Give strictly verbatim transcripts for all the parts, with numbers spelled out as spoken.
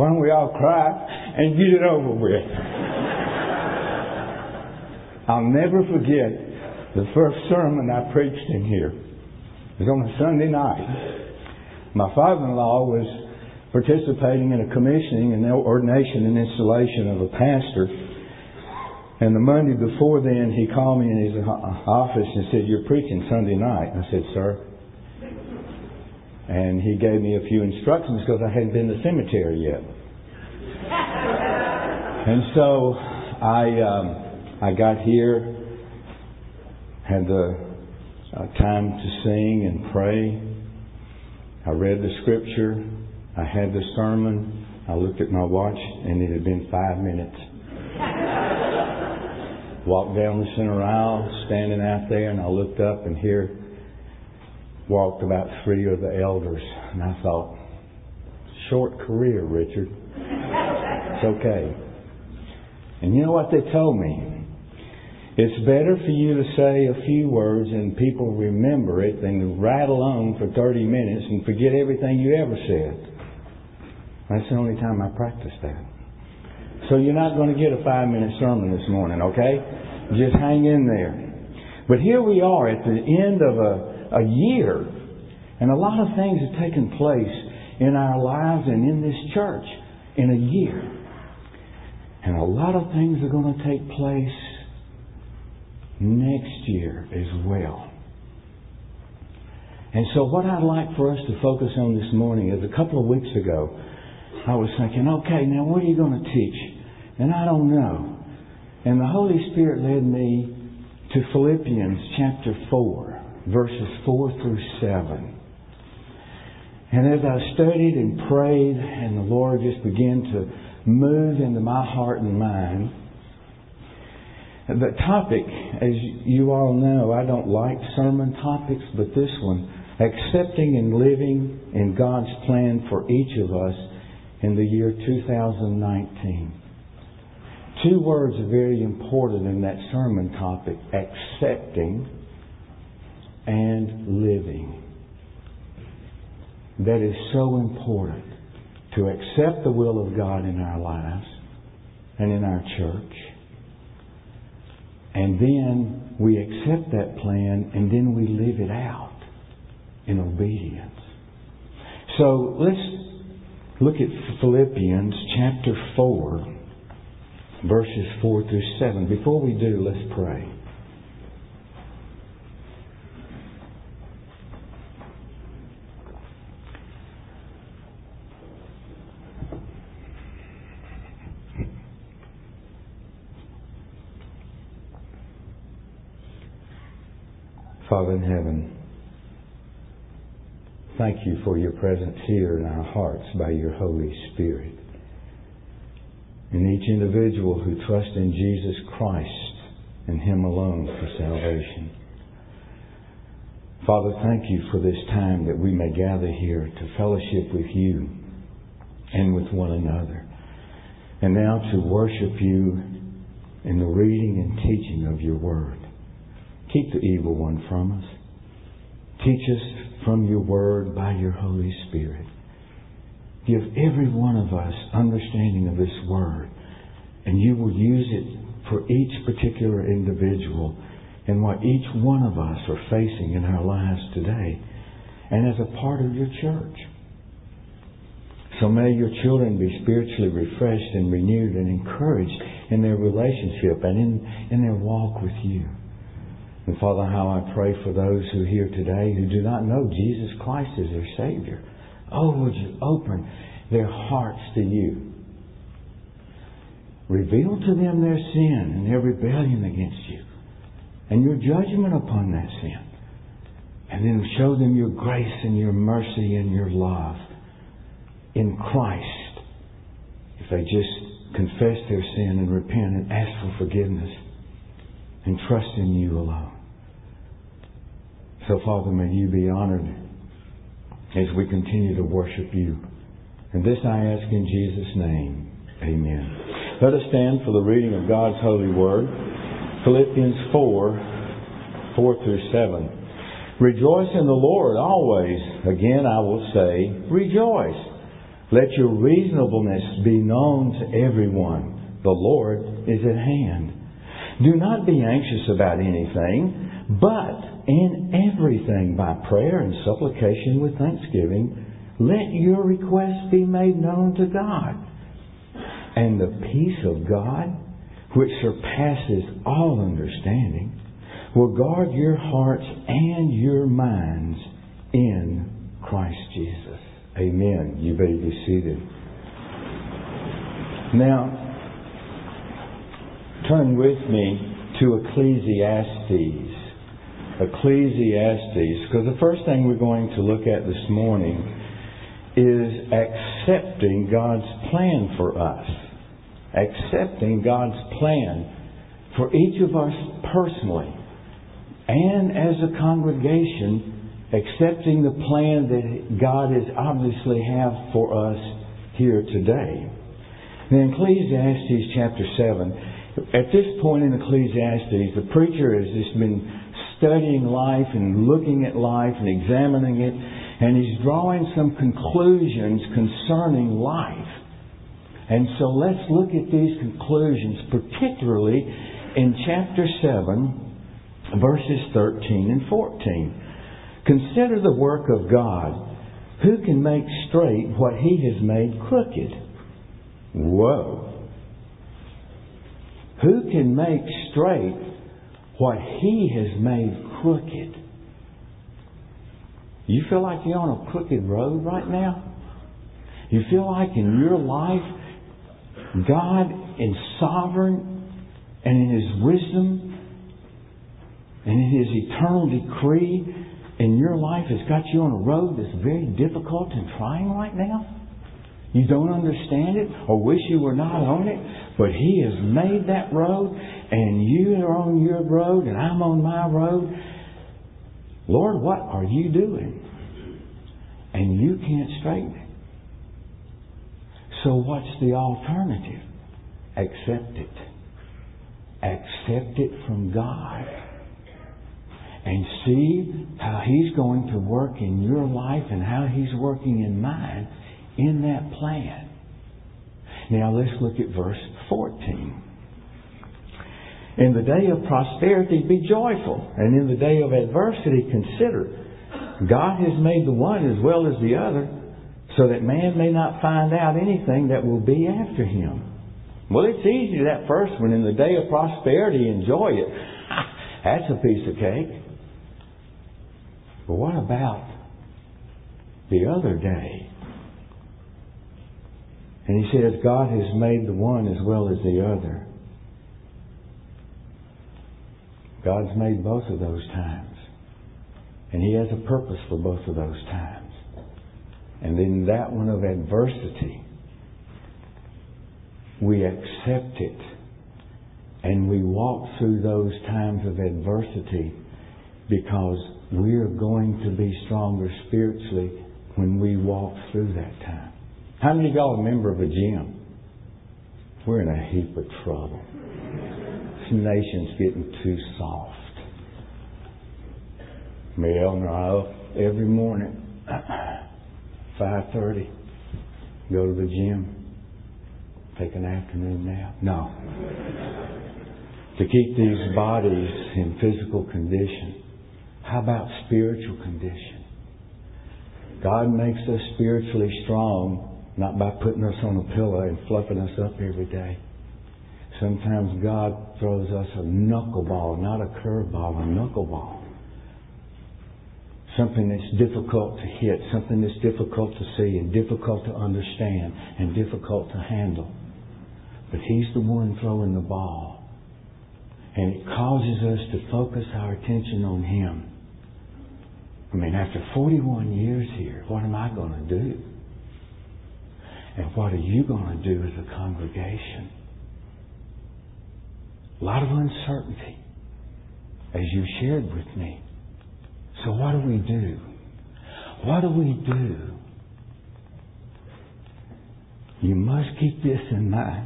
Why don't we all cry and get it over with? I'll never forget the first sermon I preached in here. It was on a Sunday night. My father-in-law was participating in a commissioning and ordination and installation of a pastor. And the Monday before then, he called me in his office and said, "You're preaching Sunday night." I said, "Sir." And he gave me a few instructions because I hadn't been to the cemetery yet. And so I um, I got here, had the uh, time to sing and pray. I read the scripture. I had the sermon. I looked at my watch, and it had been five minutes. Walked down the center aisle, standing out there, and I looked up, and here walked about three of the elders. And I thought, short career, Richard. It's okay. And you know what they told me? It's better for you to say a few words and people remember it than to rattle on for thirty minutes and forget everything you ever said. That's the only time I practiced that. So you're not going to get a five-minute sermon this morning, okay? Just hang in there. But here we are at the end of a, a year, and a lot of things have taken place in our lives and in this church in a year. And a lot of things are going to take place next year as well. And so what I'd like for us to focus on this morning is a couple of weeks ago, I was thinking, okay, now what are you going to teach? And I don't know. And the Holy Spirit led me to Philippians chapter four, verses four through seven. And as I studied and prayed, and the Lord just began to move into my heart and mind, the topic, as you all know, I don't like sermon topics, but this one, accepting and living in God's plan for each of us in the year two thousand nineteen. Two words are very important in that sermon topic: accepting and living. That is so important, to accept the will of God in our lives and in our church. And then we accept that plan and then we live it out in obedience. So let's look at Philippians chapter four, verses four through seven. Before we do, let's pray. Father in heaven, thank you for your presence here in our hearts by your Holy Spirit. And each individual who trusts in Jesus Christ and Him alone for salvation. Father, thank you for this time that we may gather here to fellowship with you and with one another. And now to worship you in the reading and teaching of your word. Keep the evil one from us. Teach us from your word by your Holy Spirit. Give every one of us understanding of this word, and you will use it for each particular individual and what each one of us are facing in our lives today and as a part of your church. So may your children be spiritually refreshed and renewed and encouraged in their relationship and in, in their walk with you. And Father, how I pray for those who are here today who do not know Jesus Christ as their Savior. Oh, would you open their hearts to you. Reveal to them their sin and their rebellion against you and your judgment upon that sin. And then show them your grace and your mercy and your love in Christ. If they just confess their sin and repent and ask for forgiveness and trust in you alone. So, Father, may you be honored as we continue to worship you. And this I ask in Jesus' name. Amen. Let us stand for the reading of God's holy word. Philippians four, four through seven. Rejoice in the Lord always. Again I will say, rejoice. Let your reasonableness be known to everyone. The Lord is at hand. Do not be anxious about anything, but in everything by prayer and supplication with thanksgiving, let your requests be made known to God. And the peace of God, which surpasses all understanding, will guard your hearts and your minds in Christ Jesus. Amen. You may be seated. Now, turn with me to Ecclesiastes. Ecclesiastes, because the first thing we're going to look at this morning is accepting God's plan for us. Accepting God's plan for each of us personally and as a congregation, accepting the plan that God has obviously have for us here today. In Ecclesiastes chapter seven, at this point in Ecclesiastes, the preacher has just been studying life and looking at life and examining it, and he's drawing some conclusions concerning life. And so let's look at these conclusions, particularly in chapter seven, verses thirteen and fourteen. Consider the work of God. Who can make straight what He has made crooked? Whoa. Who can make straight what He has made crooked? You feel like you're on a crooked road right now? You feel like in your life, God is sovereign and in His wisdom and in His eternal decree in your life has got you on a road that's very difficult and trying right now? You don't understand it or wish you were not on it, but He has made that road and you are on your road and I'm on my road. Lord, what are you doing? And you can't straighten it. So what's the alternative? Accept it. Accept it from God. And see how He's going to work in your life and how He's working in mine in that plan. Now let's look at verse fourteen. In the day of prosperity be joyful, and in the day of adversity consider. God has made the one as well as the other, so that man may not find out anything that will be after him. Well, it's easy, that first one, in the day of prosperity, enjoy it. That's a piece of cake. But what about the other day? And he says, God has made the one as well as the other. God's made both of those times. And He has a purpose for both of those times. And in that one of adversity, we accept it. And we walk through those times of adversity because we are going to be stronger spiritually when we walk through that time. How many of y'all are a member of a gym? We're in a heap of trouble. This nation's getting too soft. Mel and I up every morning, five thirty, go to the gym, take an afternoon nap. No. To keep these bodies in physical condition. How about spiritual condition? God makes us spiritually strong, not by putting us on a pillow and fluffing us up every day. Sometimes God throws us a knuckleball, not a curveball, a knuckleball. Something that's difficult to hit, something that's difficult to see and difficult to understand and difficult to handle. But He's the one throwing the ball. And it causes us to focus our attention on Him. I mean, after forty-one years here, what am I going to do? And what are you going to do as a congregation? A lot of uncertainty, as you shared with me. So what do we do? What do we do? You must keep this in mind.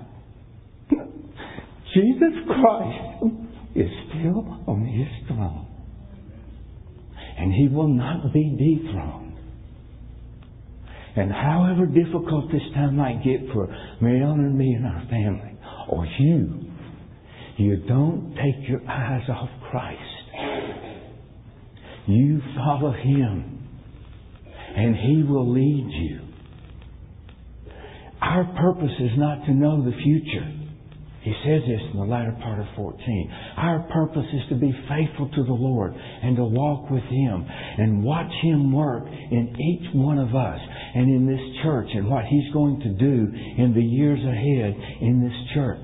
Jesus Christ is still on His throne. And He will not be dethroned. And however difficult this time might get for Mariana and me and our family, or you, you don't take your eyes off Christ. You follow Him, and He will lead you. Our purpose is not to know the future. He says this in the latter part of fourteen. Our purpose is to be faithful to the Lord and to walk with Him and watch Him work in each one of us and in this church and what He's going to do in the years ahead in this church.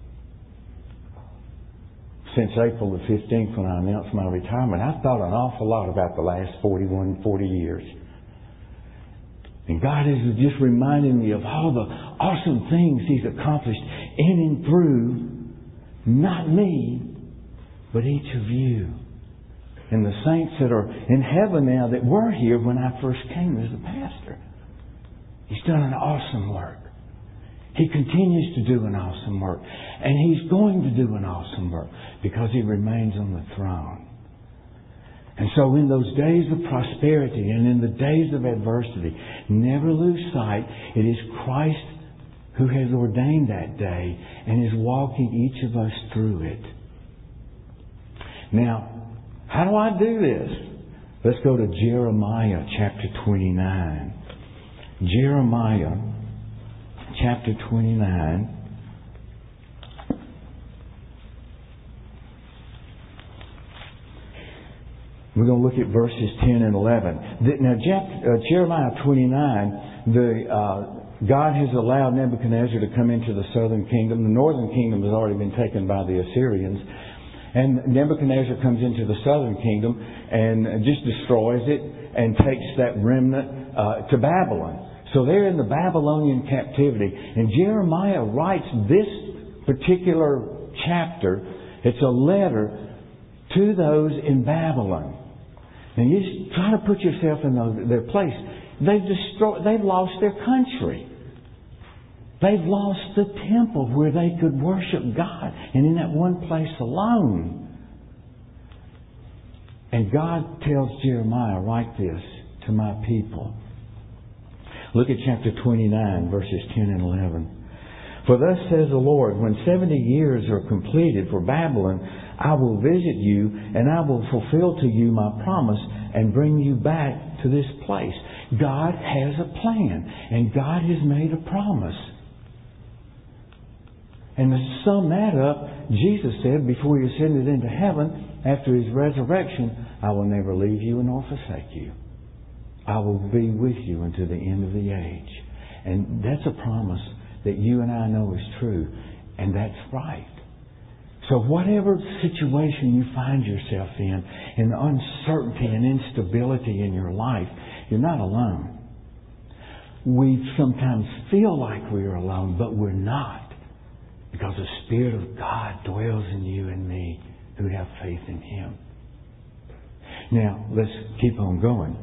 Since April the fifteenth, when I announced my retirement, I've thought an awful lot about the last forty-one, forty years. And God has just reminded me of all the awesome things He's accomplished in and through, not me, but each of you. And the saints that are in heaven now that were here when I first came as a pastor. He's done an awesome work. He continues to do an awesome work. And He's going to do an awesome work because He remains on the throne. And so in those days of prosperity and in the days of adversity, never lose sight. It is Christ who has ordained that day and is walking each of us through it. Now, how do I do this? Let's go to Jeremiah chapter twenty-nine. Jeremiah chapter twenty-nine. We're going to look at verses ten and eleven. Now, Jeremiah twenty-nine, the uh, God has allowed Nebuchadnezzar to come into the southern kingdom. The northern kingdom has already been taken by the Assyrians. And Nebuchadnezzar comes into the southern kingdom and just destroys it and takes that remnant uh, to Babylon. So they're in the Babylonian captivity. And Jeremiah writes this particular chapter. It's a letter to those in Babylon. And you just try to put yourself in those, their place. They've destroyed, they've lost their country. They've lost the temple where they could worship God. And in that one place alone. And God tells Jeremiah, write this to my people. Look at chapter twenty-nine, verses ten and eleven. For thus says the Lord, when seventy years are completed for Babylon, I will visit you, and I will fulfill to you my promise and bring you back to this place. God has a plan, and God has made a promise. And to sum that up, Jesus said before He ascended into heaven, after His resurrection, I will never leave you nor forsake you. I will be with you unto the end of the age. And that's a promise that you and I know is true. And that's right. So whatever situation you find yourself in, in the uncertainty and instability in your life, you're not alone. We sometimes feel like we're alone, but we're not. Because the Spirit of God dwells in you and me who have faith in Him. Now, let's keep on going.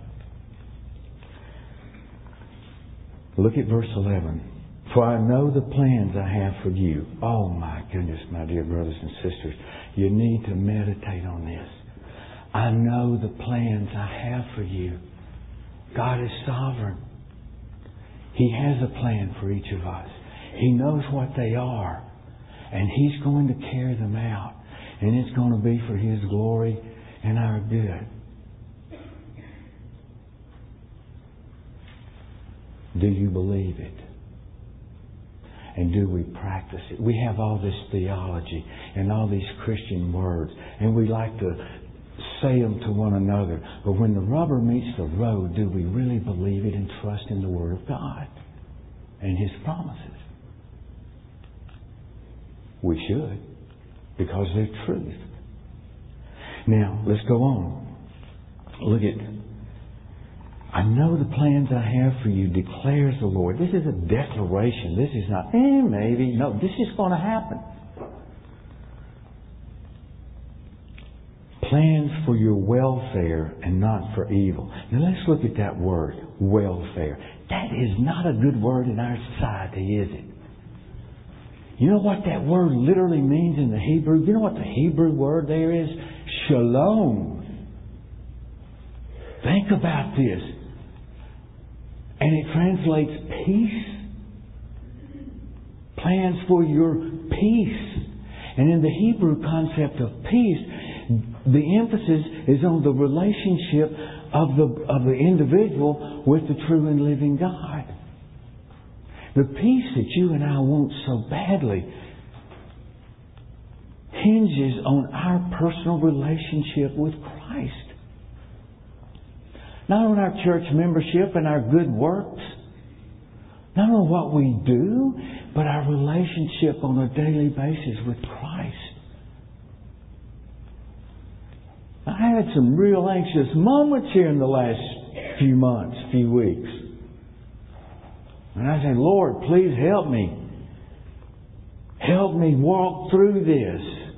Look at verse eleven. For I know the plans I have for you. Oh my goodness, my dear brothers and sisters. You need to meditate on this. I know the plans I have for you. God is sovereign. He has a plan for each of us. He knows what they are. And He's going to carry them out. And it's going to be for His glory and our good. Do you believe it? And do we practice it? We have all this theology and all these Christian words, and we like to say them to one another. But when the rubber meets the road, do we really believe it and trust in the Word of God and His promises? We should, because they're truth. Now, let's go on. Look at, I know the plans I have for you, declares the Lord. This is a declaration. This is not, eh, maybe. No, this is going to happen. Plans for your welfare and not for evil. Now let's look at that word, welfare. That is not a good word in our society, is it? You know what that word literally means in the Hebrew? You know what the Hebrew word there is? Shalom. Think about this. And it translates peace. Plans for your peace. And in the Hebrew concept of peace, the emphasis is on the relationship of the, of the individual with the true and living God. The peace that you and I want so badly hinges on our personal relationship with Christ. Not on our church membership and our good works. Not on what we do, but our relationship on a daily basis with Christ. I had some real anxious moments here in the last few months, few weeks. And I said, Lord, please help me. Help me walk through this.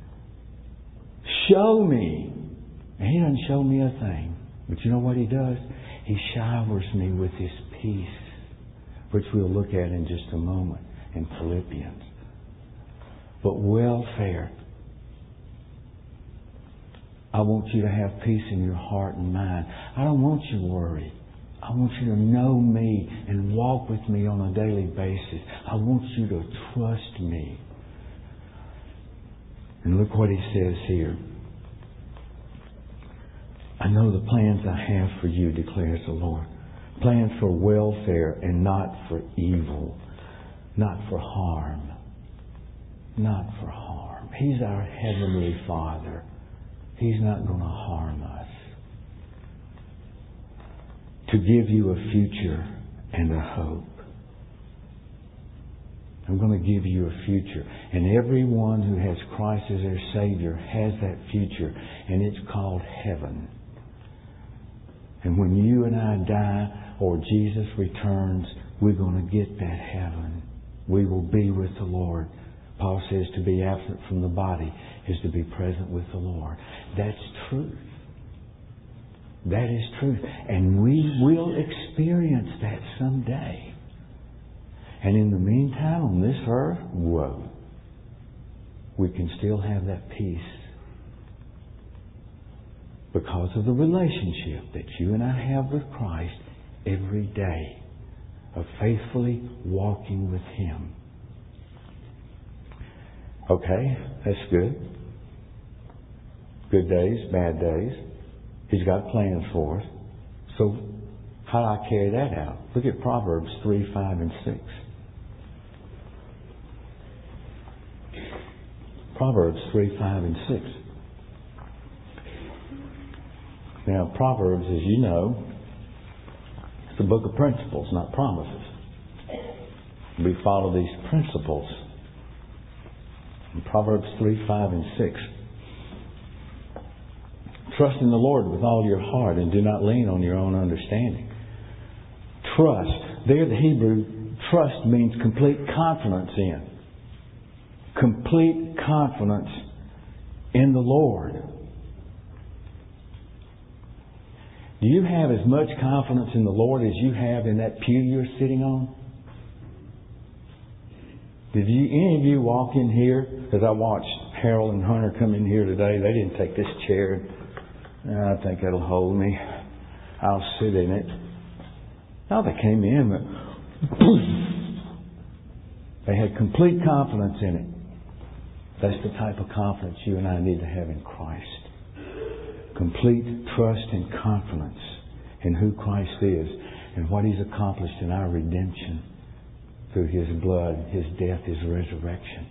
Show me. And He doesn't show me a thing. But you know what He does? He showers me with His peace, which we'll look at in just a moment in Philippians. But welfare. I want you to have peace in your heart and mind. I don't want you worried. I want you to know me and walk with me on a daily basis. I want you to trust me. And look what He says here. I know the plans I have for you, declares the Lord. Plans for welfare and not for evil. Not for harm. Not for harm. He's our Heavenly Father. He's not going to harm us. To give you a future and a hope. I'm going to give you a future. And everyone who has Christ as their Savior has that future. And it's called heaven. And when you and I die or Jesus returns, we're going to get that heaven. We will be with the Lord. Paul says to be absent from the body is to be present with the Lord. That's truth. That is truth. And we will experience that someday. And in the meantime, on this earth, whoa, we can still have that peace because of the relationship that you and I have with Christ every day of faithfully walking with Him. Okay, that's good. Good days, bad days. He's got plans for us. So, how do I carry that out? Look at Proverbs three, five, and six. Proverbs three, five, and six. Now, Proverbs, as you know, it's a book of principles, not promises. We follow these principles. In Proverbs three, five, and six. Trust in the Lord with all your heart and do not lean on your own understanding. Trust. There, the Hebrew, trust means complete confidence in. Complete confidence in the Lord. Do you have as much confidence in the Lord as you have in that pew you're sitting on? Did you, any of you walk in here? Because I watched Harold and Hunter come in here today. They didn't take this chair. I think that'll hold me. I'll sit in it. Now they came in, but they had complete confidence in it. That's the type of confidence you and I need to have in Christ. Complete trust and confidence in who Christ is and what He's accomplished in our redemption through His blood, His death, His resurrection.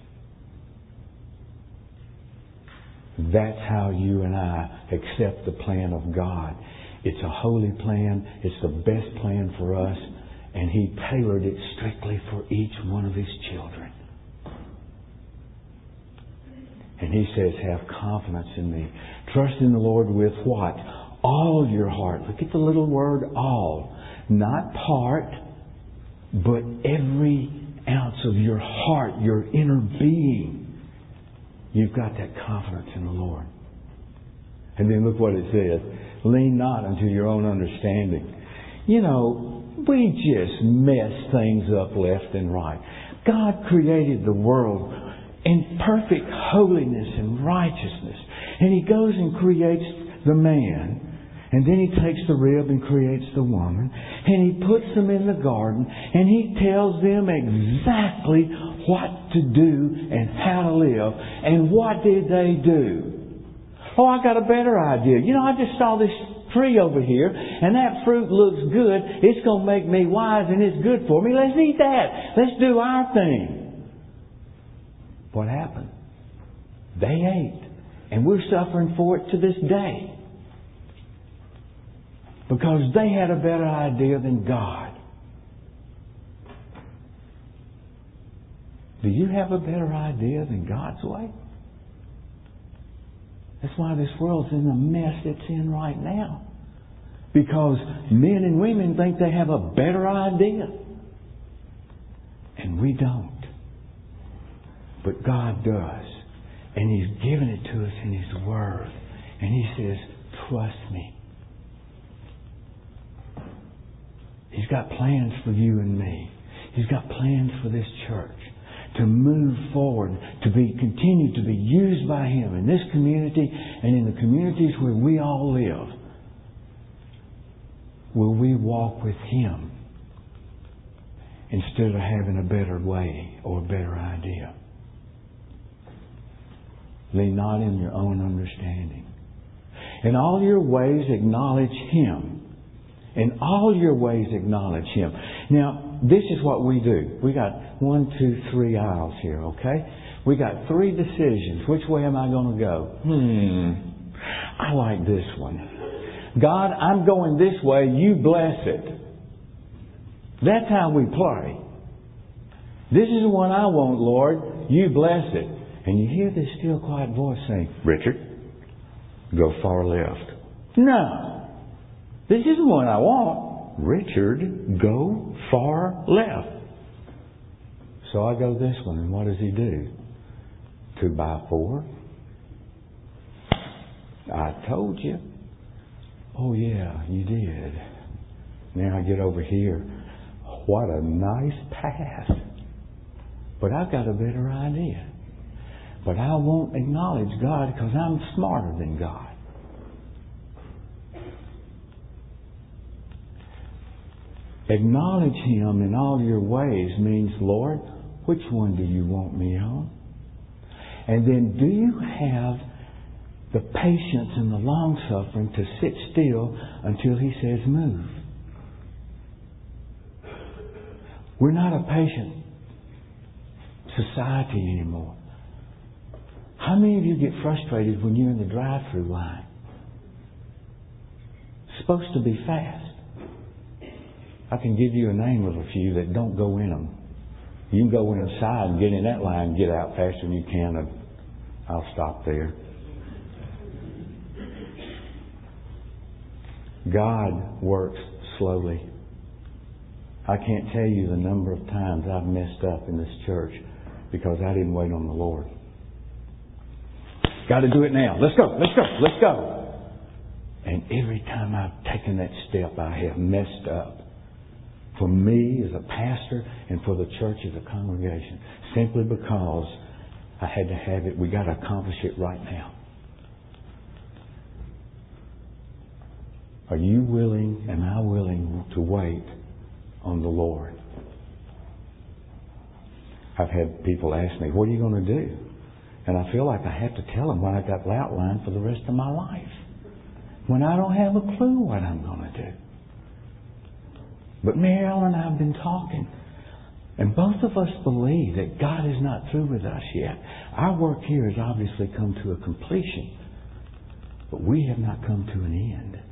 That's how you and I accept the plan of God. It's a holy plan. It's the best plan for us. And He tailored it strictly for each one of His children. And He says, have confidence in me. Trust in the Lord with what? All your heart. Look at the little word all. Not part, but every ounce of your heart, your inner being. You've got that confidence in the Lord. And then look what it says. Lean not unto your own understanding. You know, we just mess things up left and right. God created the world in perfect holiness and righteousness. And He goes and creates the man. And then He takes the rib and creates the woman. And He puts them in the garden. And He tells them exactly what to do and how to live. And what did they do? Oh, I got a better idea. You know, I just saw this tree over here. And that fruit looks good. It's going to make me wise and it's good for me. Let's eat that. Let's do our thing. What happened? They ate. And we're suffering for it to this day. Because they had a better idea than God. Do you have a better idea than God's way? That's why this world's in the mess it's in right now. Because men and women think they have a better idea. And we don't. But God does. And He's given it to us in His Word. And He says, trust me. He's got plans for you and me. He's got plans for this church to move forward, to be continue to be used by Him in this community and in the communities where we all live. Will we walk with Him instead of having a better way or a better idea? Lean not in your own understanding. In all your ways acknowledge Him. In all your ways acknowledge Him. Now, this is what we do. We got one, two, three aisles here, okay? We got three decisions. Which way am I going to go? Hmm. I like this one. God, I'm going this way. You bless it. That's how we play. This is the one I want, Lord. You bless it. And you hear this still quiet voice saying, Richard, go far left. No. This isn't what I want. Richard, go far left. So I go this one, and what does he do? Two by four. I told you. Oh yeah, you did. Now I get over here. What a nice path. But I've got a better idea. But I won't acknowledge God because I'm smarter than God. Acknowledge Him in all your ways means, Lord, which one do you want me on? And then do you have the patience and the long suffering to sit still until He says move? We're not a patient society anymore. How many of you get frustrated when you're in the drive-thru line? It's supposed to be fast. I can give you a name of a few that don't go in them. You can go inside and get in that line and get out faster than you can. And I'll stop there. God works slowly. I can't tell you the number of times I've messed up in this church because I didn't wait on the Lord. Got to do it now. Let's go. Let's go. Let's go. And every time I've taken that step, I have messed up. For me as a pastor and for the church as a congregation. Simply because I had to have it. We got to accomplish it right now. Are you willing, am I willing to wait on the Lord? I've had people ask me, what are you going to do? And I feel like I have to tell them what I got outlined for the rest of my life. When I don't have a clue what I'm going to do. But Mary Ellen and I have been talking. And both of us believe that God is not through with us yet. Our work here has obviously come to a completion. But we have not come to an end.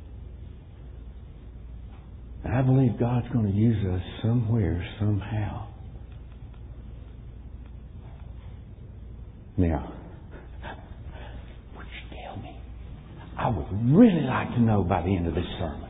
And I believe God's going to use us somewhere, somehow. Now, would you tell me? I would really like to know by the end of this sermon.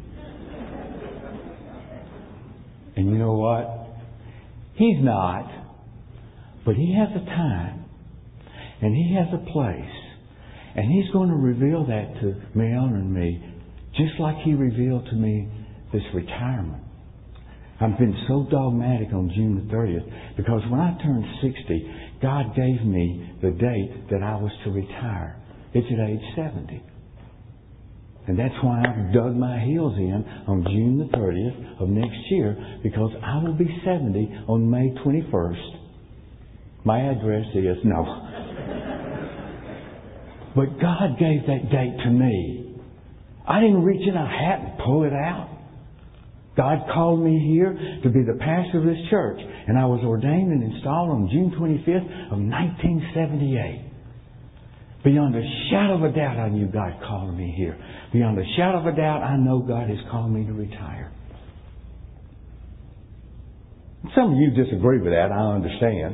And you know what? He's not. But He has a time. And He has a place. And He's going to reveal that to Mary Ellen and me. Just like He revealed to me this retirement. I've been so dogmatic on June the thirtieth. Because when I turned sixty, God gave me the date that I was to retire. It's at age seventy. And that's why I've dug my heels in on June the thirtieth of next year, because I will be seventy on May twenty-first. My address is, no. But God gave that date to me. I didn't reach in a hat and pull it out. God called me here to be the pastor of this church, and I was ordained and installed on June twenty-fifth of nineteen seventy-eight. Beyond a shadow of a doubt, I knew God called me here. Beyond a shadow of a doubt, I know God has called me to retire. Some of you disagree with that, I understand.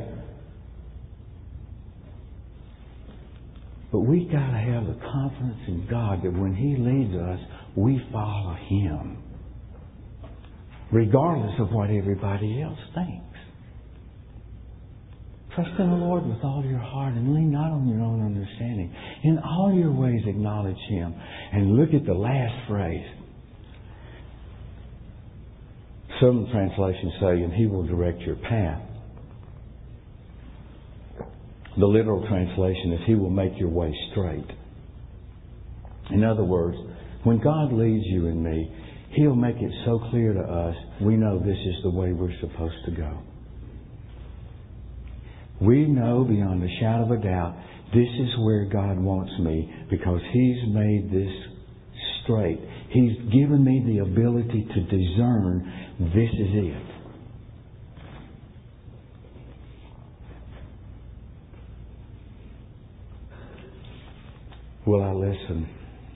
But we got to have the confidence in God that when He leads us, we follow Him, regardless of what everybody else thinks. Trust in the Lord with all your heart and lean not on your own understanding. In all your ways acknowledge Him. And look at the last phrase. Some translations say, and He will direct your path. The literal translation is, He will make your way straight. In other words, when God leads you and me, He'll make it so clear to us, we know this is the way we're supposed to go. We know beyond a shadow of a doubt, this is where God wants me, because He's made this straight. He's given me the ability to discern this is it. Will I listen?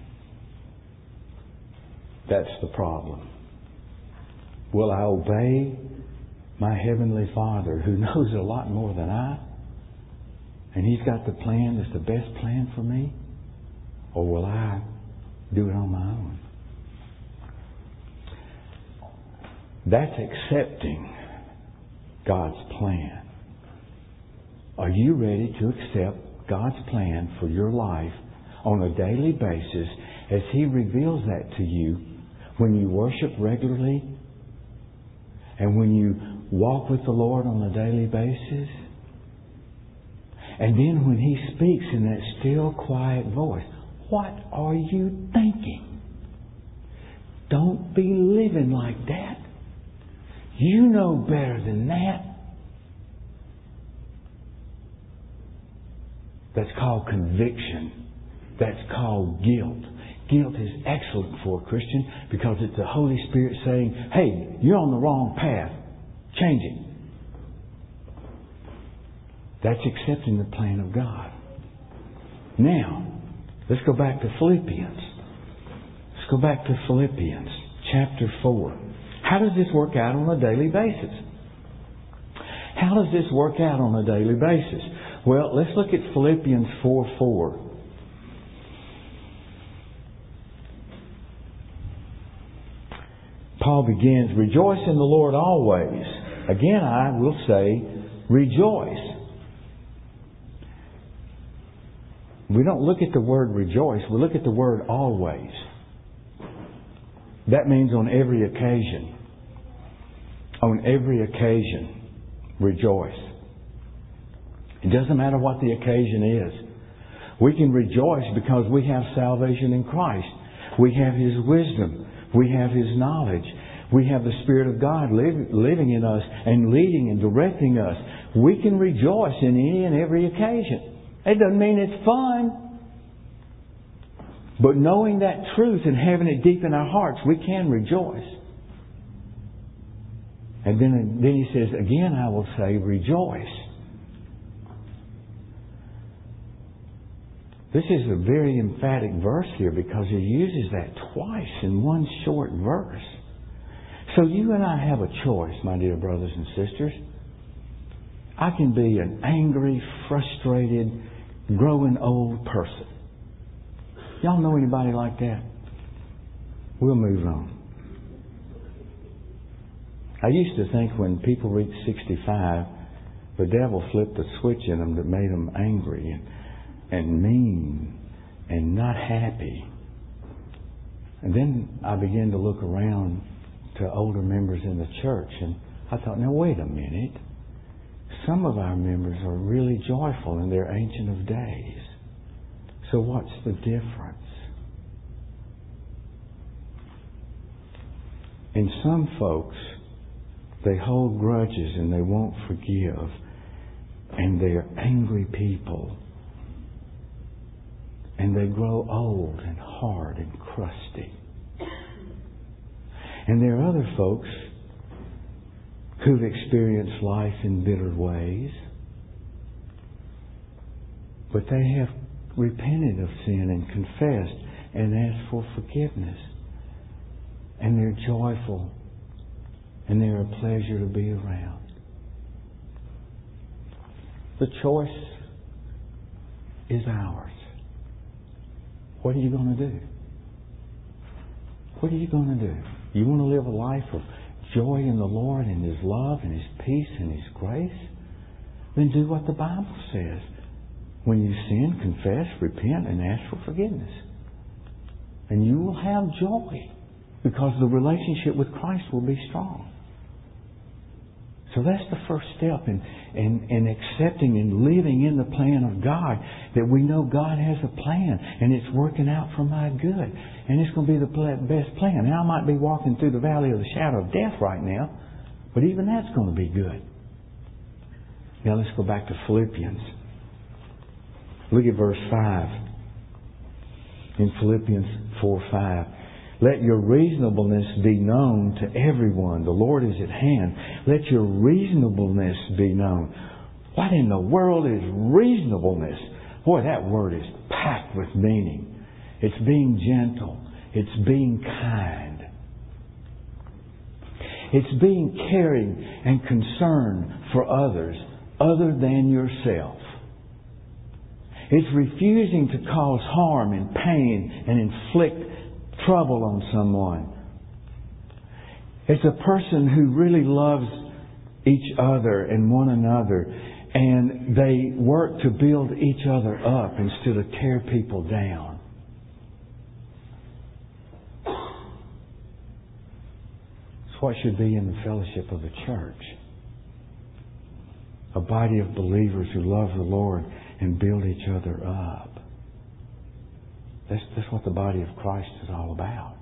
That's the problem. Will I obey my Heavenly Father, who knows a lot more than I, and He's got the plan that's the best plan for me? Or will I do it on my own? That's accepting God's plan. Are you ready to accept God's plan for your life on a daily basis as He reveals that to you when you worship regularly and when you walk with the Lord on a daily basis? And then when He speaks in that still, quiet voice, what are you thinking? Don't be living like that. You know better than that. That's called conviction. That's called guilt. Guilt is excellent for a Christian because it's the Holy Spirit saying, hey, you're on the wrong path. Change it. That's accepting the plan of God. Now, let's go back to Philippians. Let's go back to Philippians chapter four. How does this work out on a daily basis? How does this work out on a daily basis? Well, let's look at Philippians four four. Paul begins, rejoice in the Lord always. Again, I will say, rejoice. We don't look at the word rejoice, we look at the word always. That means on every occasion. On every occasion, rejoice. It doesn't matter what the occasion is. We can rejoice because we have salvation in Christ. We have His wisdom. We have His knowledge. We have the Spirit of God live, living in us and leading and directing us. We can rejoice in any and every occasion. It doesn't mean it's fun. But knowing that truth and having it deep in our hearts, we can rejoice. And then, then he says, again I will say, rejoice. This is a very emphatic verse here because he uses that twice in one short verse. So you and I have a choice, my dear brothers and sisters. I can be an angry, frustrated, growing old person. Y'all know anybody like that? We'll move on. I used to think when people reached sixty-five, the devil flipped a switch in them that made them angry and, and mean and not happy. And then I began to look around to older members in the church and I thought, now wait a minute. Some of our members are really joyful and they're Ancient of Days. So what's the difference? And some folks, they hold grudges and they won't forgive. And they're angry people. And they grow old and hard and crusty. And there are other folks who've experienced life in bitter ways. But they have repented of sin and confessed and asked for forgiveness. And they're joyful. And they're a pleasure to be around. The choice is ours. What are you going to do? What are you going to do? You want to live a life of joy in the Lord and His love and His peace and His grace? Then do what the Bible says. When you sin, confess, repent, and ask for forgiveness. And you will have joy because the relationship with Christ will be strong. So that's the first step in, in, in accepting and living in the plan of God, that we know God has a plan and it's working out for my good. And it's going to be the best plan. Now I might be walking through the valley of the shadow of death right now, but even that's going to be good. Now let's go back to Philippians. Look at verse five. In Philippians four five. Let your reasonableness be known to everyone. The Lord is at hand. Let your reasonableness be known. What in the world is reasonableness? Boy, that word is packed with meaning. It's being gentle. It's being kind. It's being caring and concerned for others other than yourself. It's refusing to cause harm and pain and inflict trouble on someone. It's a person who really loves each other and one another, and they work to build each other up instead of tear people down. It's what should be in the fellowship of the church. A body of believers who love the Lord and build each other up. That's, that's what the body of Christ is all about.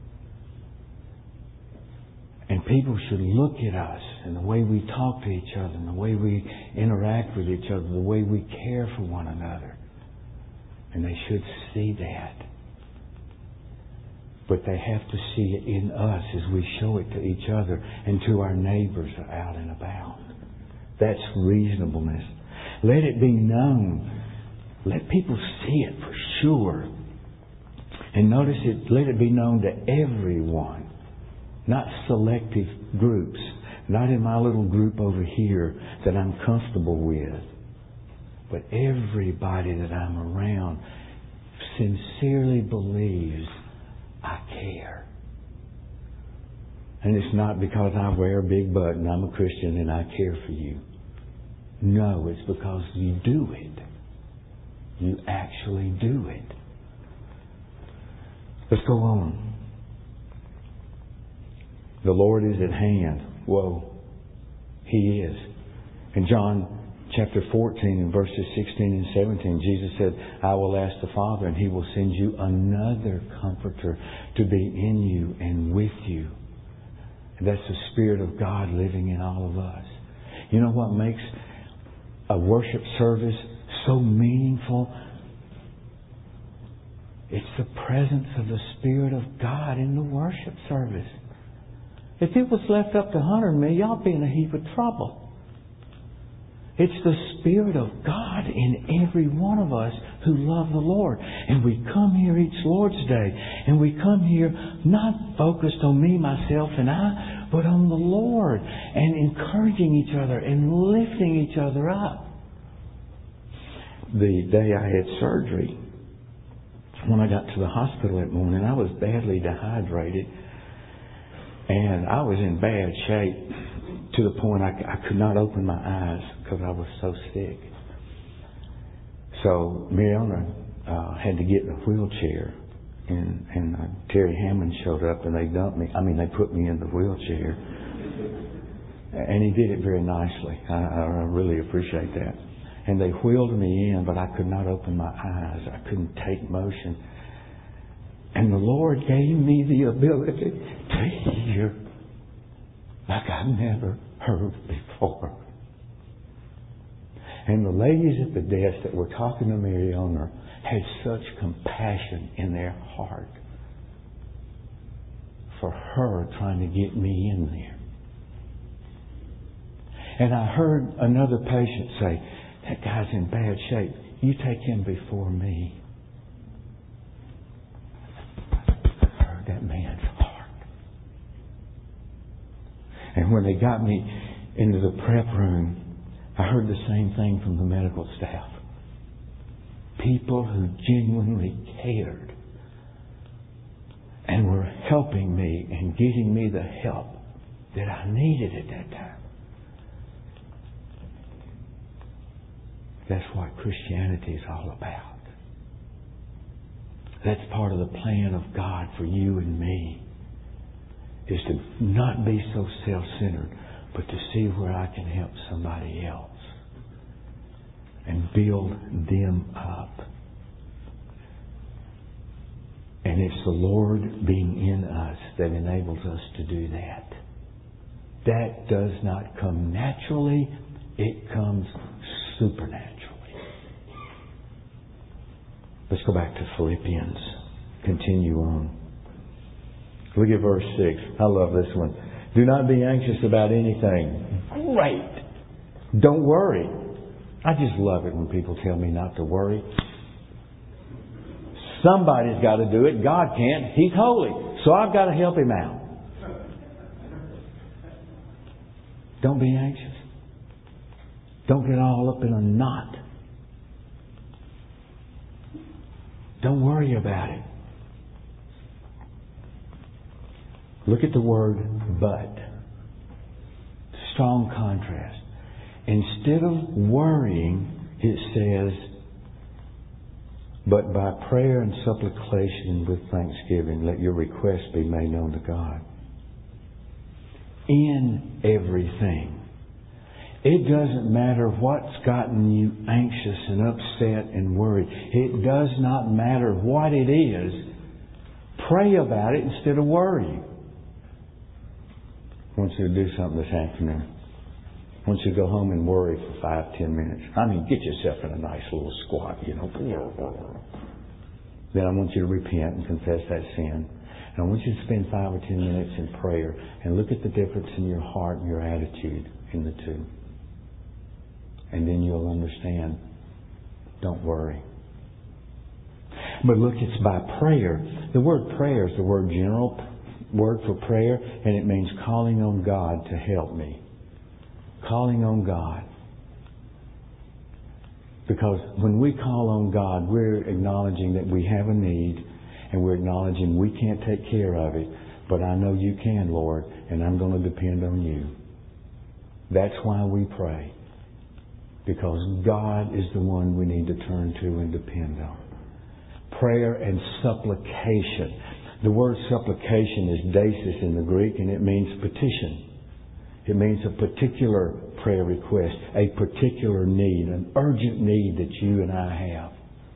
And people should look at us and the way we talk to each other and the way we interact with each other, the way we care for one another. And they should see that. But they have to see it in us as we show it to each other and to our neighbors out and about. That's reasonableness. Let it be known. Let people see it for sure. And notice it, let it be known to everyone. Not selective groups. Not in my little group over here that I'm comfortable with. But everybody that I'm around sincerely believes I care. And it's not because I wear a big button, I'm a Christian and I care for you. No, it's because you do it. You actually do it. Let's go on. The Lord is at hand. Whoa. He is. In John chapter fourteen and verses sixteen and seventeen, Jesus said, I will ask the Father and He will send you another Comforter to be in you and with you. And that's the Spirit of God living in all of us. You know what makes a worship service so meaningful? It's the presence of the Spirit of God in the worship service. If it was left up to Hunter and me, y'all be in a heap of trouble. It's the Spirit of God in every one of us who love the Lord. And we come here each Lord's Day, and we come here not focused on me, myself, and I, but on the Lord, and encouraging each other and lifting each other up. The day I had surgery, when I got to the hospital that morning, I was badly dehydrated. And I was in bad shape to the point I, I could not open my eyes because I was so sick. So Mariana uh, had to get in a wheelchair. And, and uh, Terry Hammond showed up and they dumped me. I mean, they put me in the wheelchair. And he did it very nicely. I, I really appreciate that. And they wheeled me in, but I could not open my eyes. I couldn't take motion. And the Lord gave me the ability to hear. like I've never heard before. And the ladies at the desk that were talking to Mariana had such compassion in their heart for her trying to get me in there. And I heard another patient say, that guy's in bad shape. You take him before me. I heard that man's heart. And when they got me into the prep room, I heard the same thing from the medical staff. People who genuinely cared and were helping me and getting me the help that I needed at that time. That's what Christianity is all about. That's part of the plan of God for you and me, is to not be so self-centered, but to see where I can help somebody else and build them up. And it's the Lord being in us that enables us to do that. That does not come naturally. It comes supernaturally. Let's go back to Philippians. Continue on. Look at verse six. I love this one. Do not be anxious about anything. Great. Don't worry. I just love it when people tell me not to worry. Somebody's got to do it. God can't. He's holy. So I've got to help Him out. Don't be anxious. Don't get all up in a knot. Don't worry about it. Look at the word but. Strong contrast. Instead of worrying, it says, but by prayer and supplication with thanksgiving, let your requests be made known to God. In everything. It doesn't matter what's gotten you anxious and upset and worried. It does not matter what it is. Pray about it instead of worrying. I want you to do something this afternoon. I want you to go home and worry for five, ten minutes. I mean, get yourself in a nice little squat, you know. Then I want you to repent and confess that sin. And I want you to spend five or ten minutes in prayer and look at the difference in your heart and your attitude in the two. And then you'll understand. Don't worry. But look, it's by prayer. The word prayer is the word general word for prayer, and it means calling on God to help me. Calling on God. Because when we call on God, we're acknowledging that we have a need, and we're acknowledging we can't take care of it, but I know you can, Lord, and I'm going to depend on you. That's why we pray. Because God is the one we need to turn to and depend on. Prayer and supplication. The word supplication is desis in the Greek, and it means petition. It means a particular prayer request, a particular need, an urgent need that you and I have.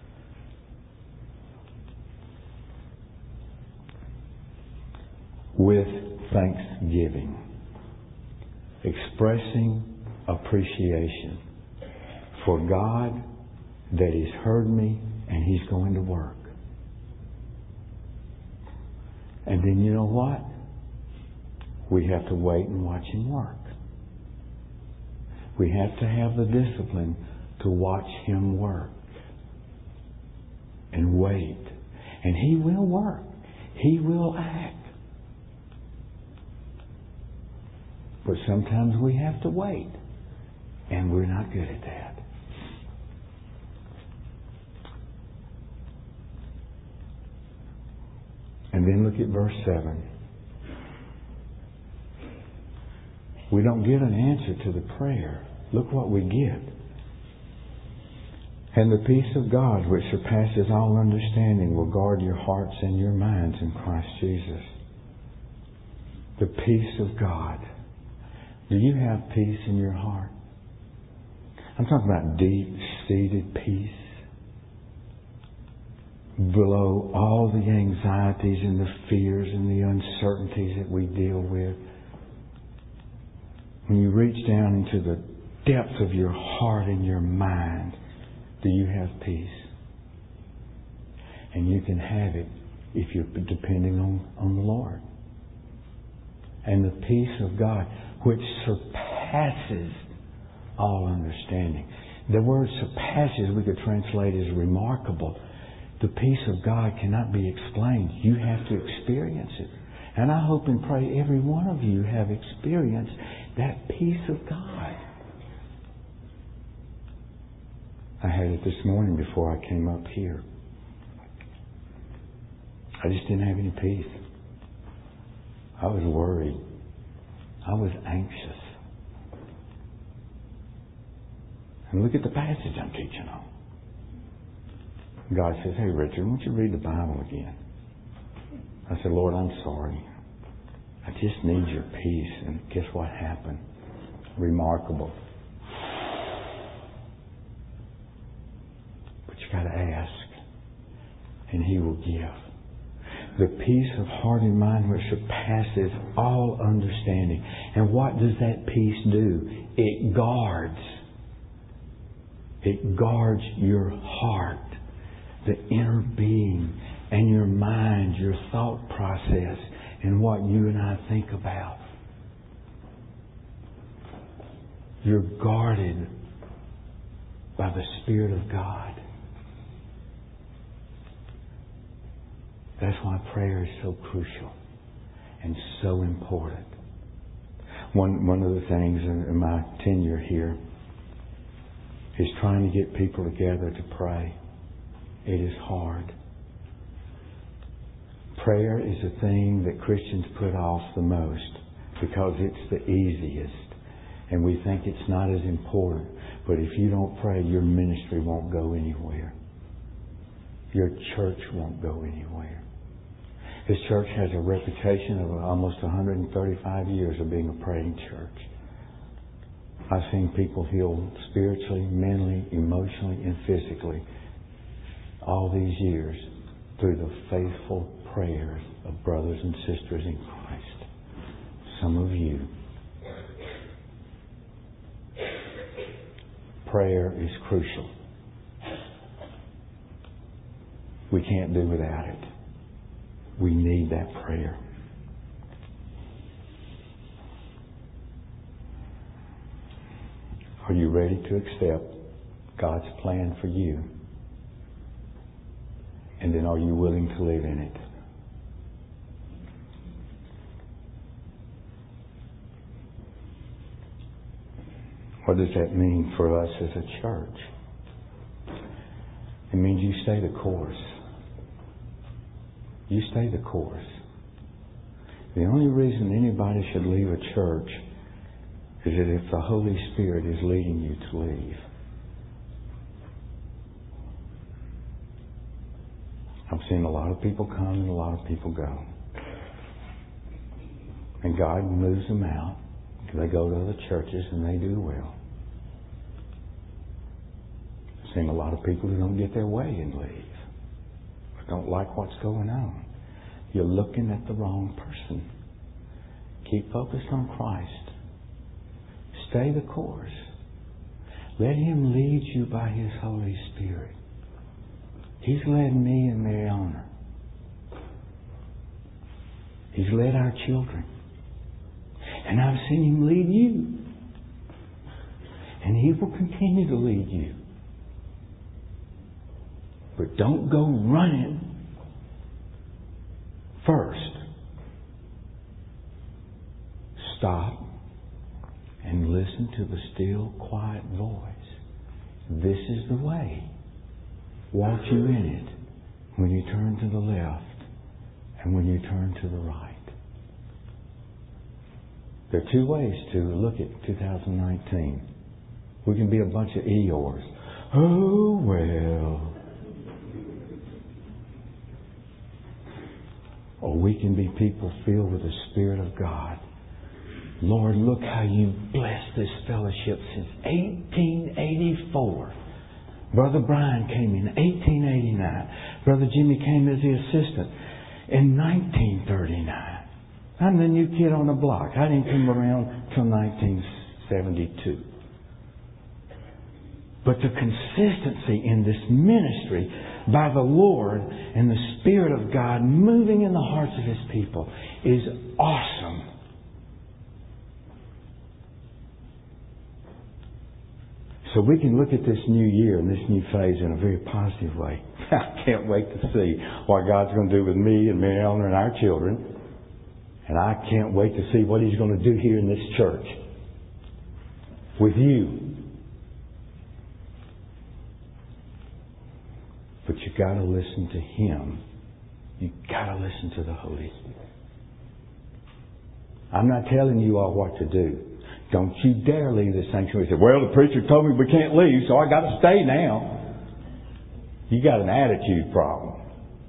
With thanksgiving. Expressing appreciation for God that He's heard me and He's going to work. And then you know what? We have to wait and watch Him work. We have to have the discipline to watch Him work. And wait. And He will work. He will act. But sometimes we have to wait. And we're not good at that. And then look at verse seven. We don't get an answer to the prayer. Look what we get. And the peace of God, which surpasses all understanding, will guard your hearts and your minds in Christ Jesus. The peace of God. Do you have peace in your heart? I'm talking about deep-seated peace. Below all the anxieties and the fears and the uncertainties that we deal with. when you reach down into the depths of your heart and your mind, do you have peace? And you can have it if you're depending on, on the Lord. And the peace of God, which surpasses all understanding. The word surpasses, we could translate as remarkable. The peace of God cannot be explained. You have to experience it. And I hope and pray every one of you have experienced that peace of God. I had it this morning before I came up here. I just didn't have any peace. I was worried. I was anxious. And look at the passage I'm teaching on. God says, hey Richard, why don't you read the Bible again? I said, Lord, I'm sorry. I just need your peace. And guess what happened? Remarkable. But you got to ask, and He will give. The peace of heart and mind which surpasses all understanding. And what does that peace do? It guards. It guards your heart, the inner being, and your mind, your thought process, and what you and I think about. You're guarded by the Spirit of God. That's why prayer is so crucial and so important. One one of the things in my tenure here is trying to get people together to pray. It is hard. Prayer is the thing that Christians put off the most because it's the easiest. And we think it's not as important. But if you don't pray, your ministry won't go anywhere. Your church won't go anywhere. This church has a reputation of almost one hundred thirty-five years of being a praying church. I've seen people healed spiritually, mentally, emotionally, and physically all these years through the faithful prayers of brothers and sisters in Christ. Some of you. Prayer is crucial. We can't do without it. We need that prayer. Are you ready to accept God's plan for you? And then are you willing to live in it? What does that mean for us as a church? It means you stay the course. You stay the course. The only reason anybody should leave a church is that if the Holy Spirit is leading you to leave. I've seen a lot of people come and a lot of people go. And God moves them out. They go to other churches and they do well. I've seen a lot of people who don't get their way and leave. Don't like what's going on. You're looking at the wrong person. Keep focused on Christ. Stay the course. Let Him lead you by His Holy Spirit. He's led me and Mariana. He's led our children. And I've seen Him lead you. And He will continue to lead you. But don't go running first. Stop and listen to the still, quiet voice. This is the way. Walk you in it when you turn to the left and when you turn to the right. There are two ways to look at two thousand nineteen. We can be a bunch of Eeyores. Oh, well. Or we can be people filled with the Spirit of God. Lord, look how you blessed this fellowship since eighteen eighty-four. Brother Brian came in eighteen eighty-nine. Brother Jimmy came as the assistant in nineteen thirty-nine. I'm the new kid on the block. I didn't come around till nineteen seventy-two. But the consistency in this ministry by the Lord and the Spirit of God moving in the hearts of His people is awesome. So we can look at this new year and this new phase in a very positive way. I can't wait to see what God's going to do with me and Mary Eleanor and our children. And I can't wait to see what He's going to do here in this church with you. But you've got to listen to Him. You've got to listen to the Holy Spirit. I'm not telling you all what to do. Don't you dare leave the sanctuary and say, well, the preacher told me we can't leave, so I got to stay now. You got an attitude problem.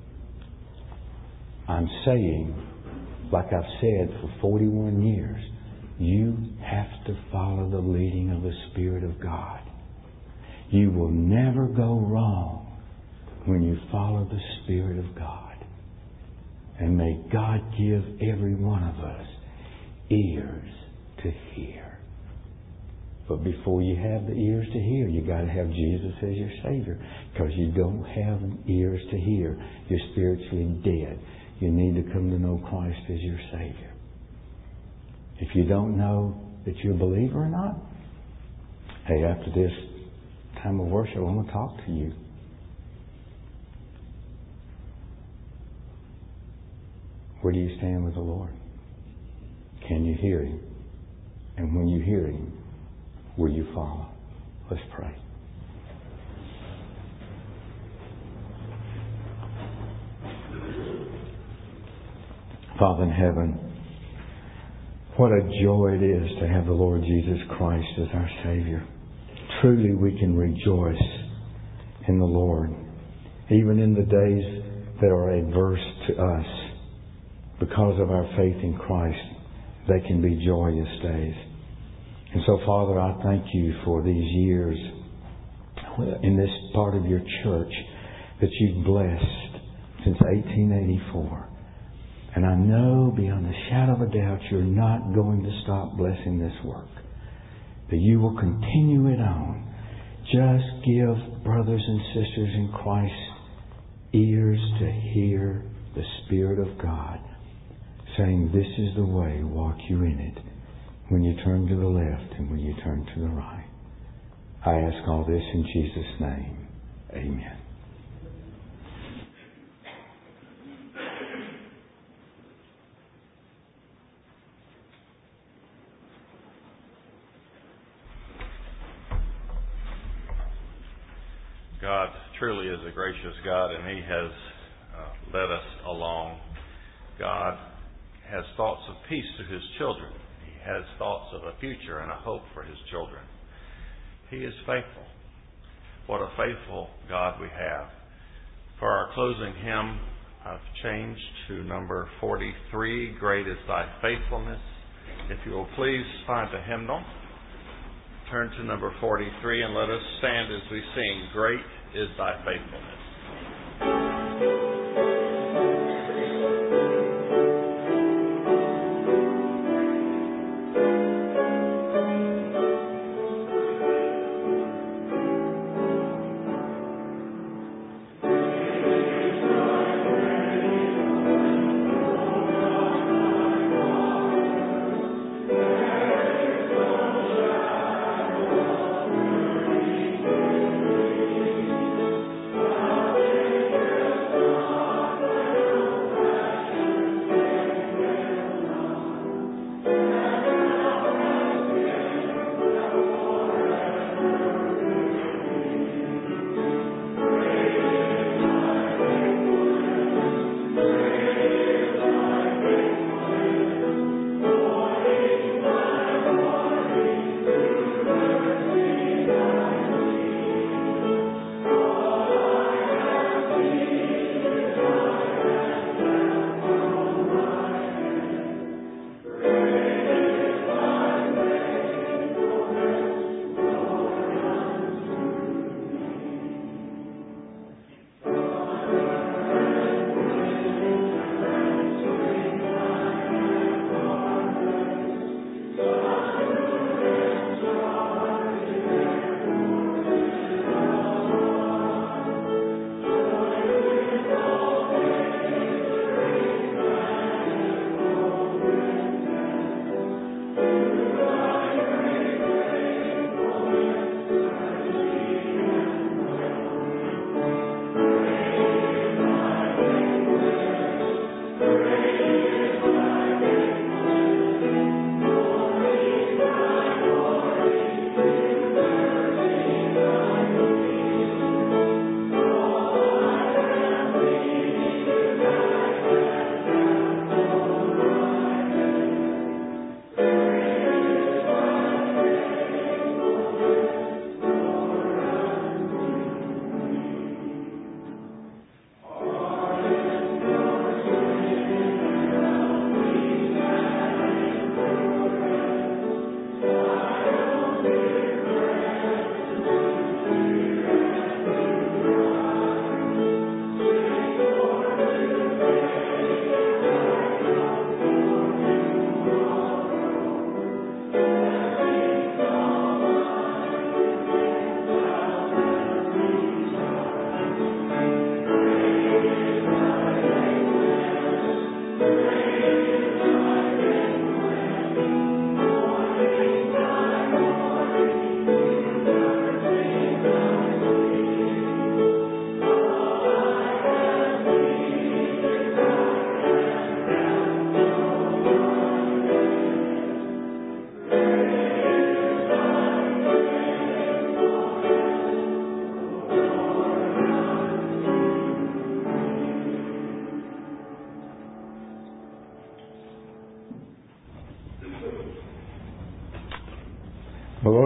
I'm saying, like I've said for forty-one years, you have to follow the leading of the Spirit of God. You will never go wrong when you follow the Spirit of God. And may God give every one of us ears to hear. But before you have the ears to hear, you got to have Jesus as your Savior. Because you don't have ears to hear. You're spiritually dead. You need to come to know Christ as your Savior. If you don't know that you're a believer or not, hey, after this time of worship, I want to talk to you. Where do you stand with the Lord? Can you hear Him? And when you hear Him, will you follow? Let's pray. Father in heaven, what a joy it is to have the Lord Jesus Christ as our Savior. Truly we can rejoice in the Lord, even in the days that are adverse to us. Because of our faith in Christ, they can be joyous days. And so, Father, I thank You for these years in this part of Your church that You've blessed since eighteen eighty-four. And I know beyond a shadow of a doubt You're not going to stop blessing this work. That You will continue it on. Just give brothers and sisters in Christ ears to hear the Spirit of God saying, this is the way, walk you in it. When you turn to the left and when you turn to the right. I ask all this in Jesus' name. Amen. God truly is a gracious God, and He has uh, led us along. God has thoughts of peace to His children. He has thoughts of a future and a hope for His children. He is faithful. What a faithful God we have. For our closing hymn, I've changed to number forty-three, Great is Thy Faithfulness. If you will please find the hymnal, turn to number forty-three, and let us stand as we sing, Great is Thy Faithfulness. Oh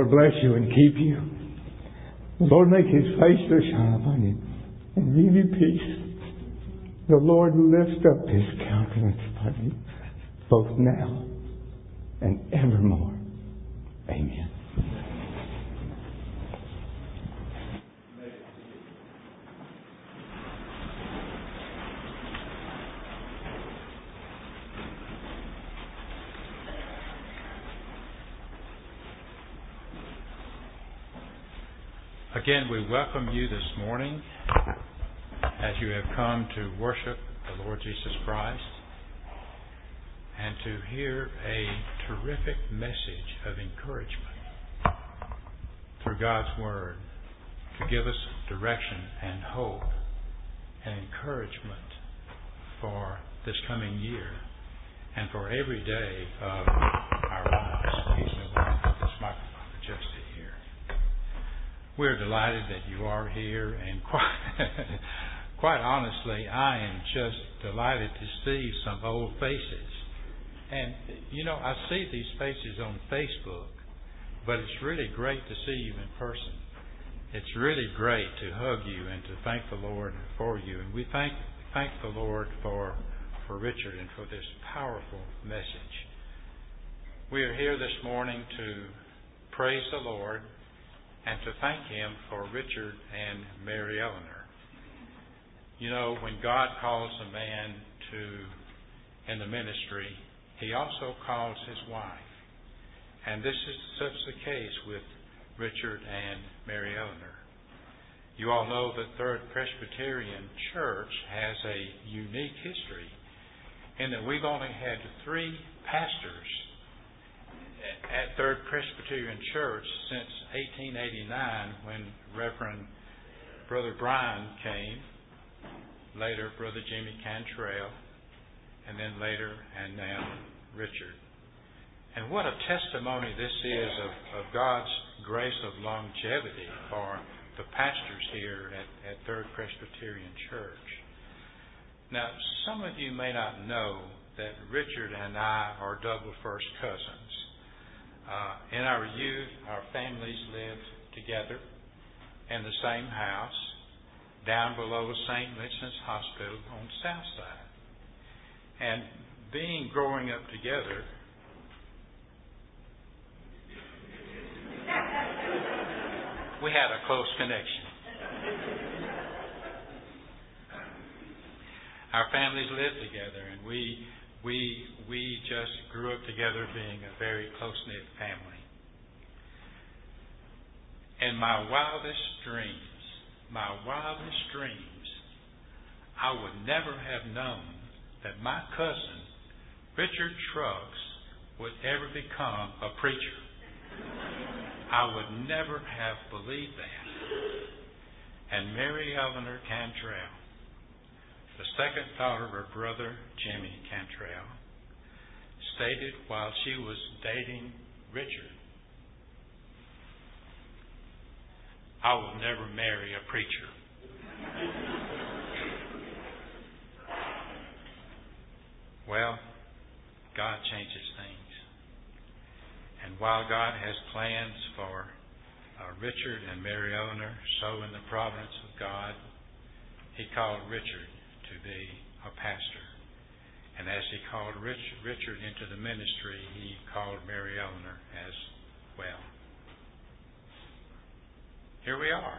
Lord bless you and keep you. The Lord make His face to shine upon you and give you peace. The Lord lift up His countenance upon you, both now and evermore. Amen. Again, we welcome you this morning as you have come to worship the Lord Jesus Christ and to hear a terrific message of encouragement through God's Word to give us direction and hope and encouragement for this coming year and for every day of our lives. Excuse me while I get this microphone adjusted here. We're delighted that you are here, and quite, quite honestly, I am just delighted to see some old faces. And, you know, I see these faces on Facebook, but it's really great to see you in person. It's really great to hug you and to thank the Lord for you. And we thank thank the Lord for, for Richard and for this powerful message. We are here this morning to praise the Lord and to thank Him for Richard and Mary Eleanor. You know, when God calls a man to in the ministry, He also calls his wife. And this is such the case with Richard and Mary Eleanor. You all know that Third Presbyterian Church has a unique history in that we've only had three pastors at Third Presbyterian Church since eighteen eighty-nine, when Reverend Brother Brian came, later Brother Jimmy Cantrell, and then later and now Richard. And what a testimony this is of, of God's grace of longevity for the pastors here at, at Third Presbyterian Church. Now, some of you may not know that Richard and I are double first cousins. Uh, in our youth, our families lived together in the same house down below Saint Vincent's Hospital on the south side. And being growing up together, we had a close connection. Our families lived together, and we we we just grew up together, being a very close-knit family. In my wildest dreams, my wildest dreams, I would never have known that my cousin, Richard Trucks, would ever become a preacher. I would never have believed that. And Mary Eleanor Cantrell, the second daughter of her brother Jimmy Cantrell, stated while she was dating Richard, "I will never marry a preacher." Well, God changes things. And while God has plans for uh, Richard and Mary Eleanor, so in the providence of God, He called Richard to be a pastor. And as He called Rich, Richard into the ministry, He called Mary Eleanor as well. Here we are,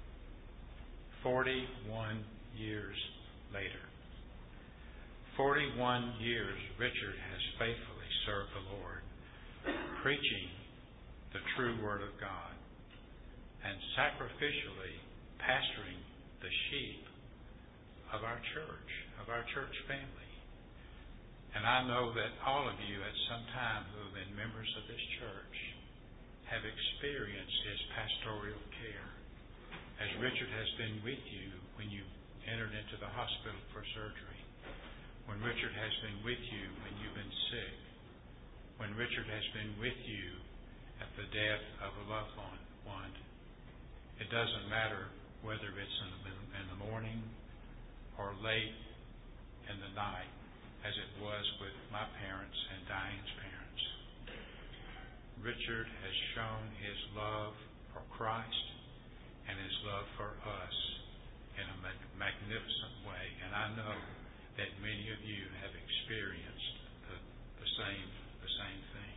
forty-one years later. forty-one years Richard has faithfully served the Lord, preaching the true Word of God and sacrificially pastoring the sheep of our church, of our church family. And I know that all of you at some time who have been members of this church have experienced His pastoral care, as Richard has been with you when you entered into the hospital for surgery, when Richard has been with you when you've been sick, when Richard has been with you at the death of a loved one. It doesn't matter whether it's in the, in the morning or late in the night, as it was with my parents and Diane's parents. Richard has shown his love for Christ and his love for us in a mag- magnificent way. And I know that many of you have experienced the, the same the same thing.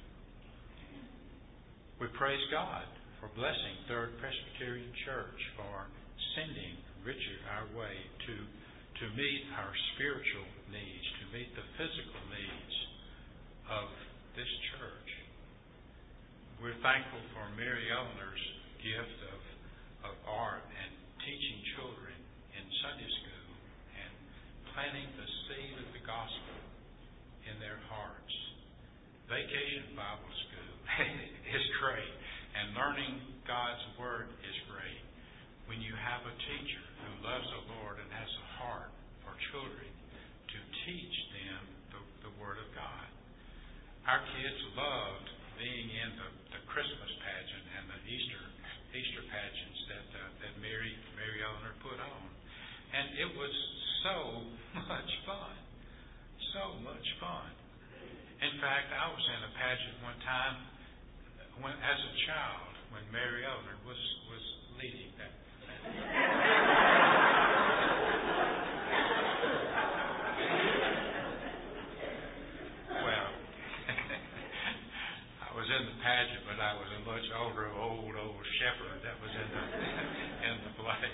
We praise God for blessing Third Presbyterian Church for sending Richard our way to to meet our spiritual needs, to meet the physical needs of this church. We're thankful for Mary Eleanor's gift of, of art and teaching children in Sunday school and planting the seed of the gospel in their hearts. Vacation Bible School is great, and learning God's Word is great. When you have a teacher who loves the Lord and has a heart for children to teach them the, the Word of God. Our kids loved being in the, the Christmas pageant and the Easter Easter pageants that uh, that Mary Mary Eleanor put on, and it was so much fun, so much fun. In fact, I was in a pageant one time when, as a child, when Mary Eleanor was was leading that. Well, I was in the pageant, but I was a much older, old, old shepherd that was in the in the play.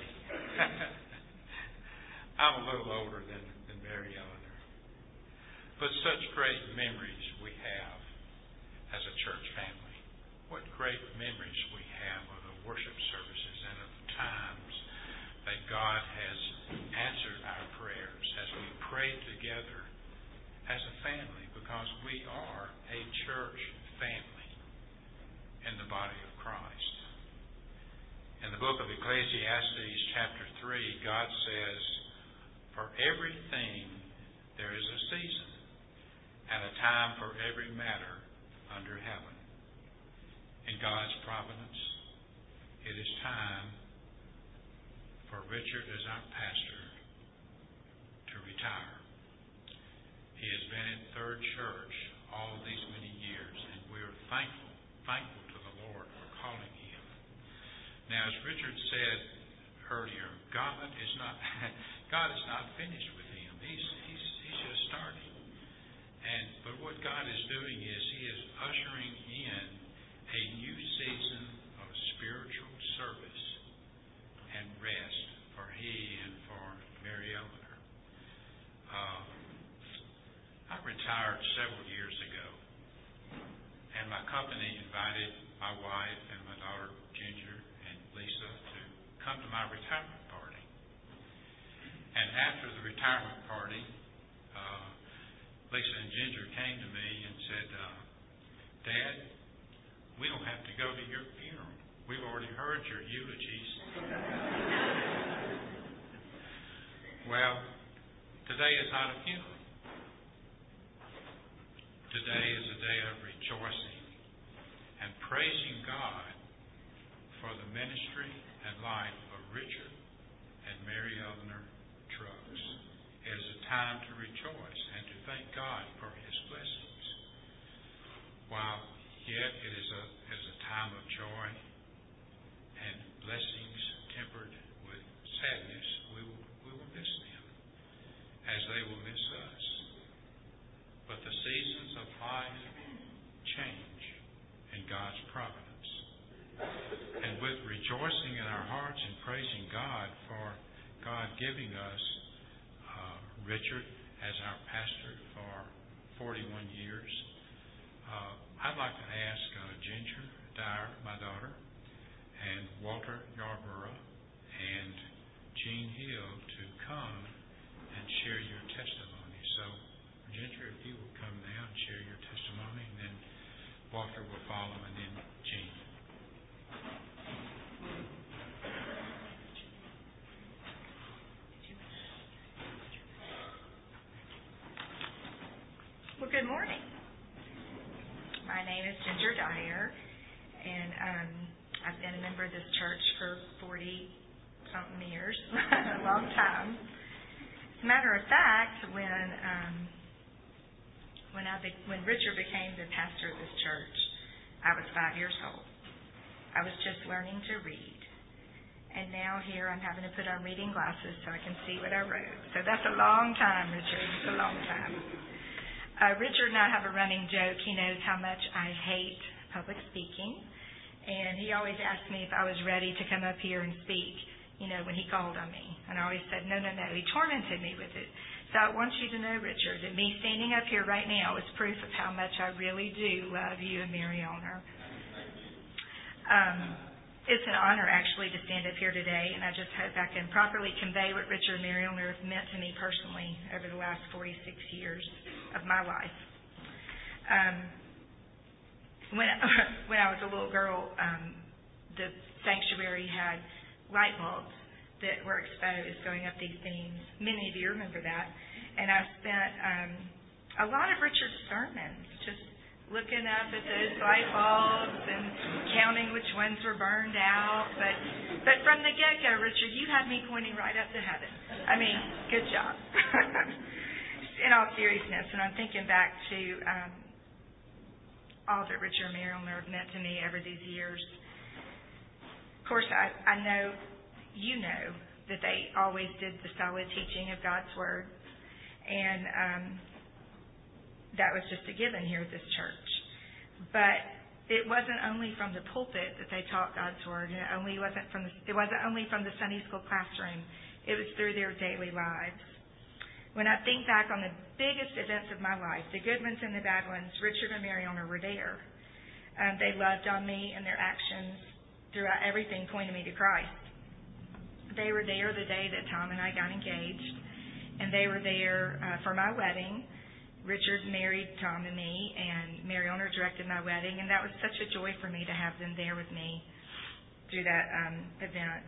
I'm a little older than, than Mary Eleanor. But such great memories we have as a church family. What great memories we have of the worship services and of the times that God has answered our prayers as we pray together as a family, because we are a church family in the body of Christ. In the book of Ecclesiastes, chapter three, God says, "For everything there is a season, and a time for every matter under heaven." In God's providence, it is time for Richard as our pastor to retire. He has been at Third Church all these many years, and we are thankful, thankful to the Lord for calling him. Now, as Richard said earlier, God is not God is not finished with him. He's he's he's just starting. And but what God is doing is He is ushering in a new season of spiritual service and rest for he and for Mary Eleanor. Uh, I retired several years ago, and my company invited my wife and my daughter Ginger and Lisa to come to my retirement party. And after the retirement party, uh, Lisa and Ginger came to me and said, uh, "Dad, we don't have to go to your funeral. We've already heard your eulogies." Well, today is not a funeral. Today is a day of rejoicing and praising God for the ministry and life of Richard and Mary Eleanor Trucks. It is a time to rejoice and to thank God for His blessings. While yet it is a, it is a time of joy and blessings tempered with sadness, we will, we will miss them as they will miss us. But the seasons of life change in God's providence. And with rejoicing in our hearts and praising God for God giving us uh, Richard as our pastor for forty-one years, uh, I'd like to ask uh, Ginger Dyer, my daughter, and Walter Yarborough, and Gene Hill to come and share your testimony. So, Ginger, if you will come now and share your testimony, and then Walter will follow, and then Gene. Well, good morning. My name is Ginger Dyer, and um, I've been a member of this church for forty-something years, a long time. As a matter of fact, when um, when I be, when Richard became the pastor of this church, I was five years old. I was just learning to read. And now here I'm having to put on reading glasses so I can see what I wrote. So that's a long time, Richard. It's a long time. Uh, Richard and I have a running joke. He knows how much I hate public speaking. And he always asked me if I was ready to come up here and speak, you know, when he called on me. And I always said, no, no, no. He tormented me with it. So I want you to know, Richard, that me standing up here right now is proof of how much I really do love you and Mary Eleanor. Um, it's an honor, actually, to stand up here today, and I just hope I can properly convey what Richard and Mary Eleanor have meant to me personally over the last forty-six years of my life. Um, when, when I was a little girl, um, the sanctuary had light bulbs that were exposed going up these beams. Many of you remember that. And I spent um, a lot of Richard's sermons just looking up at those light bulbs and counting which ones were burned out. But but from the get-go, Richard, you had me pointing right up to heaven. I mean, good job. In all seriousness, and I'm thinking back to um, all that Richard and Mary Eleanor have meant to me over these years. Of course, I, I know, you know, that they always did the solid teaching of God's Word. And um, that was just a given here at this church. But it wasn't only from the pulpit that they taught God's Word. And it only wasn't from the, it wasn't only from the Sunday school classroom. It was through their daily lives. When I think back on the biggest events of my life, the good ones and the bad ones, Richard and Mary Eleanor were there. Um, they loved on me, and their actions throughout everything pointed me to Christ. They were there the day that Tom and I got engaged, and they were there uh, for my wedding. Richard married Tom and me, and Mary Eleanor directed my wedding, and that was such a joy for me to have them there with me through that um, event.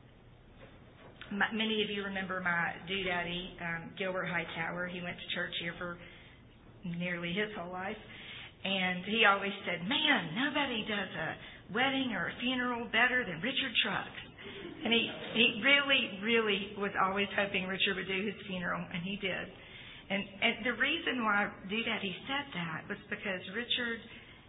My, many of you remember my doo-daddy, um, Gilbert Hightower. He went to church here for nearly his whole life, and he always said, man, nobody does a wedding or a funeral better than Richard Trucks. And he, he really, really was always hoping Richard would do his funeral, and he did. And, and the reason why Doo-Daddy said that was because Richard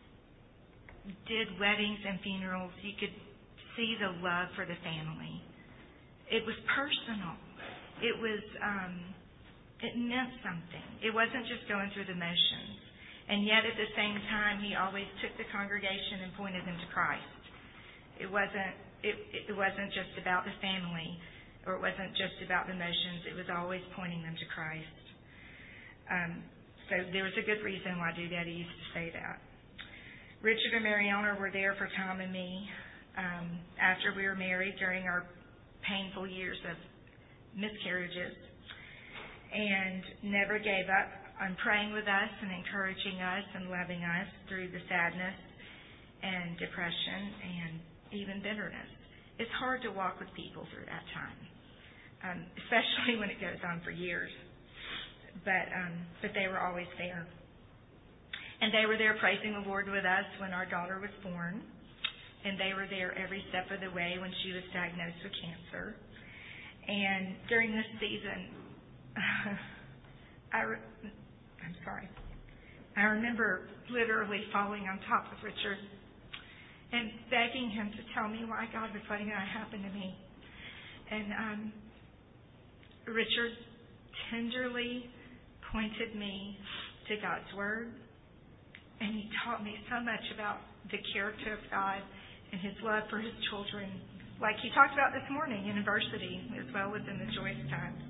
did weddings and funerals. You could see the love for the family. It was personal. It was, um, it meant something. It wasn't just going through the motions. And yet at the same time, he always took the congregation and pointed them to Christ. It wasn't, it, it wasn't just about the family, or it wasn't just about the motions. It was always pointing them to Christ. Um, so there was a good reason why Doo-Daddy used to say that. Richard and Mary Eleanor were there for Tom and me um, after we were married during our painful years of miscarriages, and never gave up on praying with us and encouraging us and loving us through the sadness and depression and even bitterness. It's hard to walk with people through that time, um, especially when it goes on for years. But um, but they were always there. And they were there praising the Lord with us when our daughter was born. And they were there every step of the way when she was diagnosed with cancer. And during this season, I re- I'm sorry. I remember literally falling on top of Richard and begging him to tell me why God was letting that happen to me. And um, Richard tenderly pointed me to God's Word, and he taught me so much about the character of God and His love for His children, like he talked about this morning in adversity as well as in the joyous times.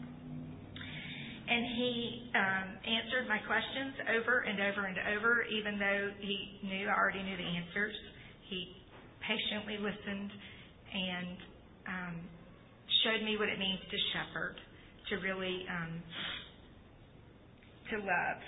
And he um, answered my questions over and over and over, even though he knew I already knew the answers. He patiently listened and um, showed me what it means to shepherd, to really um, to love.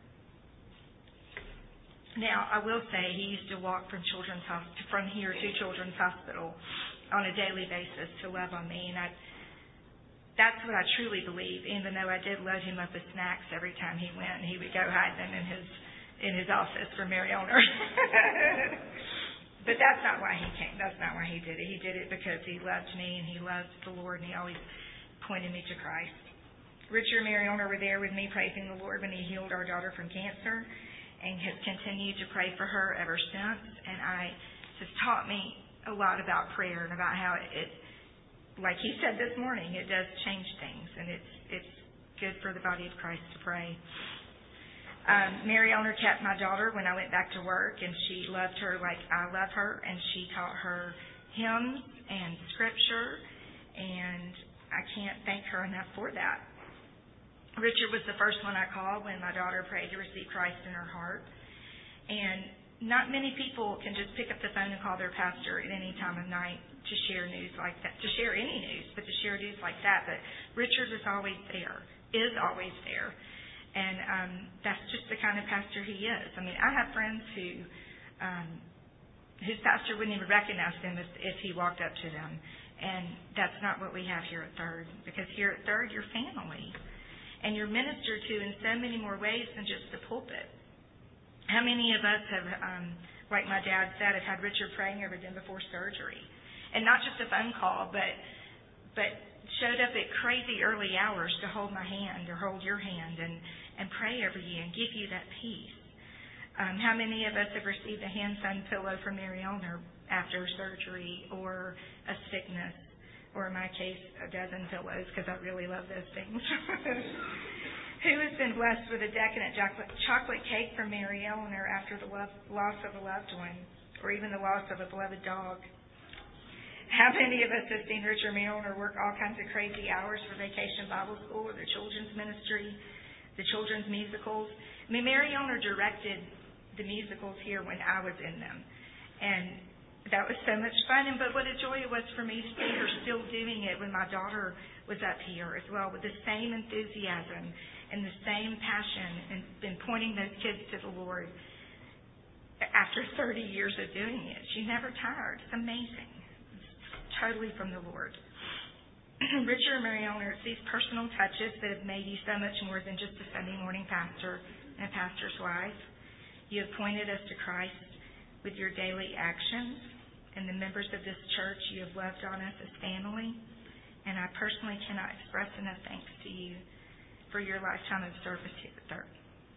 Now, I will say he used to walk from Children's Hospital, from here to Children's Hospital on a daily basis to love on me, and I, that's what I truly believe. Even though I did load him up with snacks every time he went, and he would go hide them in his in his office for Mary Eleanor. But that's not why he came. That's not why he did it. He did it because he loved me and he loved the Lord, and he always pointed me to Christ. Richard and Mary Eleanor were there with me praising the Lord when he healed our daughter from cancer. and has continued to pray for her ever since. And I has taught me a lot about prayer and about how it, it like he said this morning, it does change things, and it's it's good for the body of Christ to pray. Um, Mary Eleanor kept my daughter when I went back to work, and she loved her like I love her, and she taught her hymns and scripture, and I can't thank her enough for that. Richard was the first one I called when my daughter prayed to receive Christ in her heart, and not many people can just pick up the phone and call their pastor at any time of night to share news like that, to share any news, but to share news like that. But Richard was always there, is always there. And um, that's just the kind of pastor he is. I mean, I have friends who, um, his pastor wouldn't even recognize them if, if he walked up to them. And that's not what we have here at Third, because here at Third, you're family. And you're ministered to in so many more ways than just the pulpit. How many of us have, um, like my dad said, have had Richard praying over them before surgery? And not just a phone call, but but showed up at crazy early hours to hold my hand or hold your hand and, and pray over you and give you that peace. Um, how many of us have received a hand-sewn pillow from Mary Eleanor after surgery or a sickness, or in my case, a dozen pillows, because I really love those things. Who has been blessed with a decadent chocolate, chocolate cake from Mary Eleanor after the love, loss of a loved one, or even the loss of a beloved dog? How many of us have seen Richard Mary Eleanor work all kinds of crazy hours for Vacation Bible School or the children's ministry, the children's musicals? I mean, Mary Eleanor directed the musicals here when I was in them, and that was so much fun. And but what a joy it was for me to see her still doing it when my daughter was up here as well, with the same enthusiasm and the same passion and, and pointing those kids to the Lord after thirty years of doing it. She never tired. It's amazing. It's totally from the Lord. Richard and Mary Eleanor, it's these personal touches that have made you so much more than just a Sunday morning pastor and a pastor's wife. You have pointed us to Christ with your daily actions, and the members of this church, you have loved on us as family. And I personally cannot express enough thanks to you for your lifetime of service here at Third.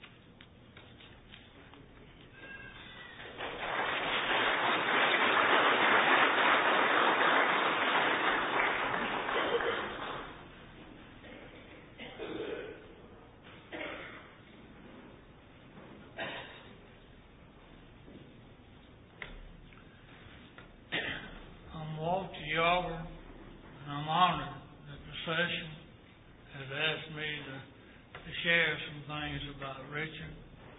I'm Walter Yarber, and I'm honored that the session has asked me to, to share some things about Richard.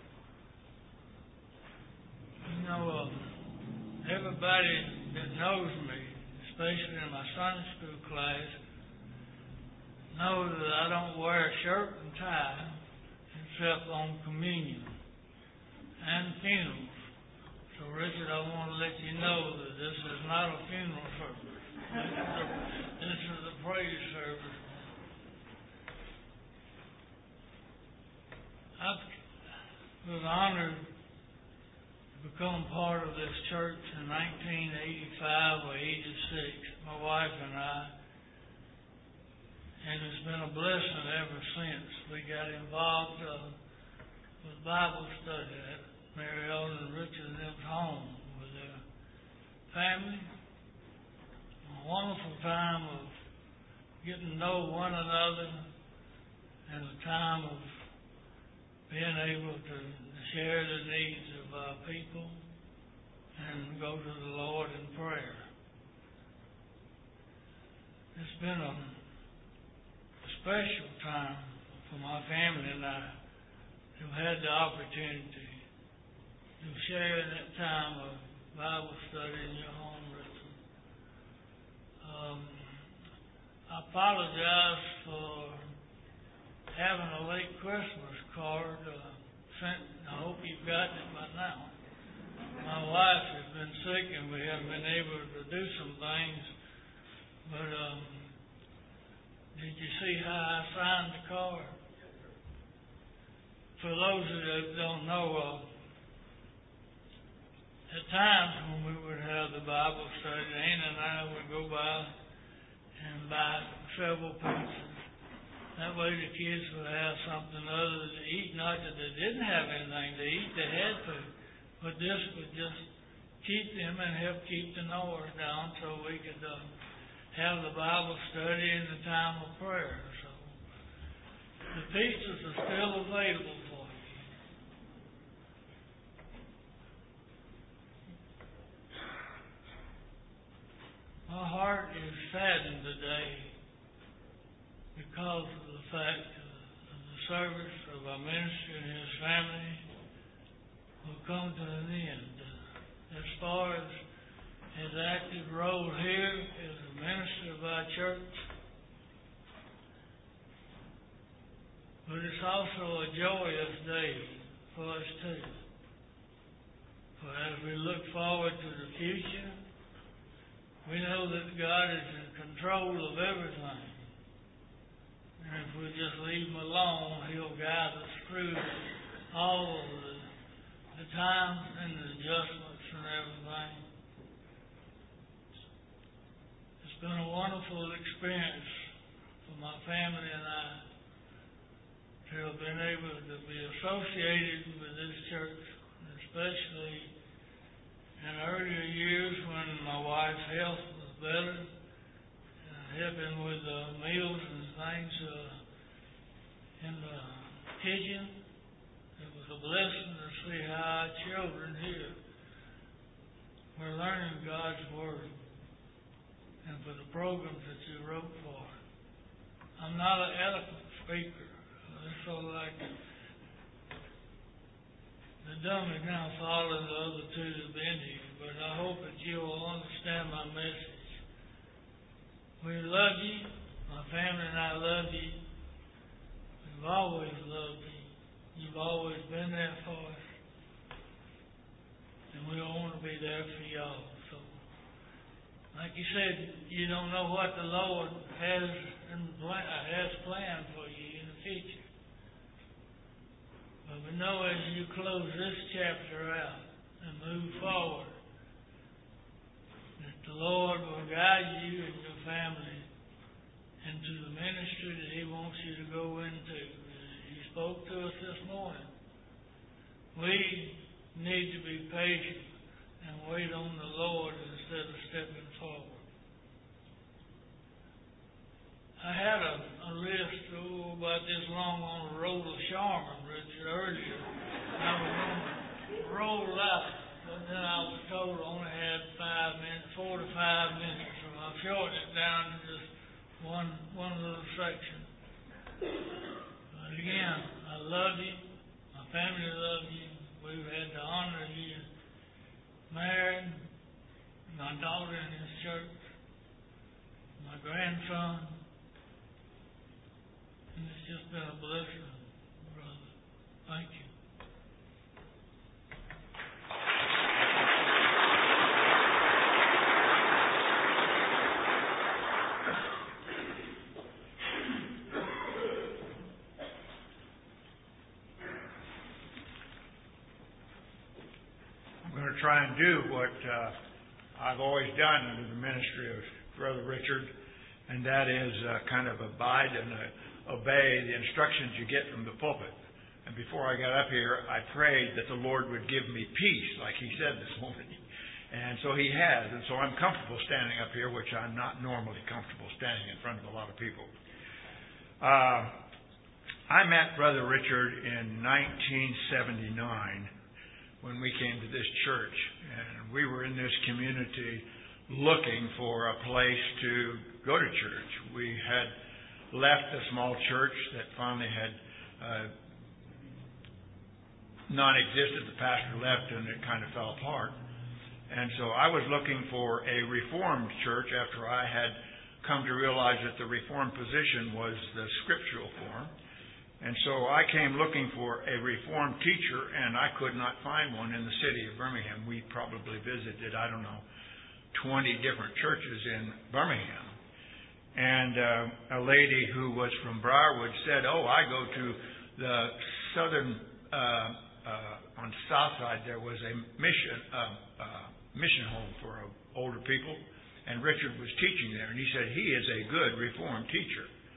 You know, um, everybody that knows me, especially in my Sunday school class, knows that I don't wear a shirt and tie except on communion and funerals. So, Richard, I want to let you know that this is not a funeral service. This is a, this is a praise service. I was honored to become part of this church in nineteen eighty-five or eighty-six, my wife and I, and it's been a blessing ever since. We got involved uh, with Bible study at Mary Eleanor and Richard and them's home with their family. A wonderful time of getting to know one another, and a time of being able to share the needs of our people and go to the Lord in prayer. It's been a special time for my family and I who had the opportunity to share that time of Bible study in your home, Richard. Um, I apologize for having a late Christmas card uh, sent. I hope you've gotten it by now. My wife has been sick and we haven't been able to do some things, but um, did you see how I signed the card? For those of you that don't know, uh, at times when we would have the Bible study, Anna and I would go by and buy several pieces That way the kids would have something other to eat. Not that they didn't have anything to eat, they had food. But this would just keep them and help keep the noise down so we could uh, have the Bible study and the time of prayer. So the pizzas are still available for you. My heart is saddened today because of the fact of the service of our minister and his family will come to an end. As far as his active role here as a minister of our church, but it's also a joyous day for us too. For as we look forward to the future, we know that God is in control of everything. And if we just leave Him alone, He'll guide us through all of the, the times and the adjustments and everything. It's been a wonderful experience for my family and I to have been able to be associated with this church, especially in earlier years when my wife's health was better, uh, helping with uh, meals and things uh, in the kitchen. It was a blessing to see how our children here were learning God's Word and for the programs that you wrote for. I'm not an eloquent speaker. It's sort of like the dummy now following the other two that have been here, but I hope that you will understand my message. We love you. My family and I love you. We've always loved you. You've always been there for us. And we want to be there for y'all. So, like you said, you don't know what the Lord has, in plan, has planned for you in the future. But we know as you close this chapter out and move forward, that the Lord will guide you and your family into the ministry that He wants you to go into. He spoke to us this morning. We need to be patient and wait on the Lord instead of stepping forward. I had a, a list oh, about this long on the road of Sharman, Richard, earlier. I was going to roll out, but then I was told I only had five minutes, four to five minutes, so I shortened it down to just one one little section. But again, I love you. My family loves you. We've had the honor of you married, my daughter in this church, my grandson. And it's just been a blessing, brother. Thank you. I'm going to try and do what uh, I've always done under the ministry of Brother Richard, and that is uh, kind of abide and uh, obey the instructions you get from the pulpit. And before I got up here, I prayed that the Lord would give me peace, like He said this morning. And so He has. And so I'm comfortable standing up here, which I'm not normally comfortable standing in front of a lot of people. Uh, I met Brother Richard in nineteen seventy-nine when we came to this church. And we were in this community looking for a place to go to church. We had left a small church that finally had uh, non-existed. The pastor left and it kind of fell apart. And so I was looking for a Reformed church after I had come to realize that the Reformed position was the scriptural form. And so I came looking for a Reformed teacher, and I could not find one in the city of Birmingham. We probably visited, I don't know, twenty different churches in Birmingham. And uh, a lady who was from Briarwood said, oh, I go to the southern, uh, uh, on the south side, there was a mission uh, uh, mission home for uh, older people, and Richard was teaching there. And he said, he is a good Reformed teacher.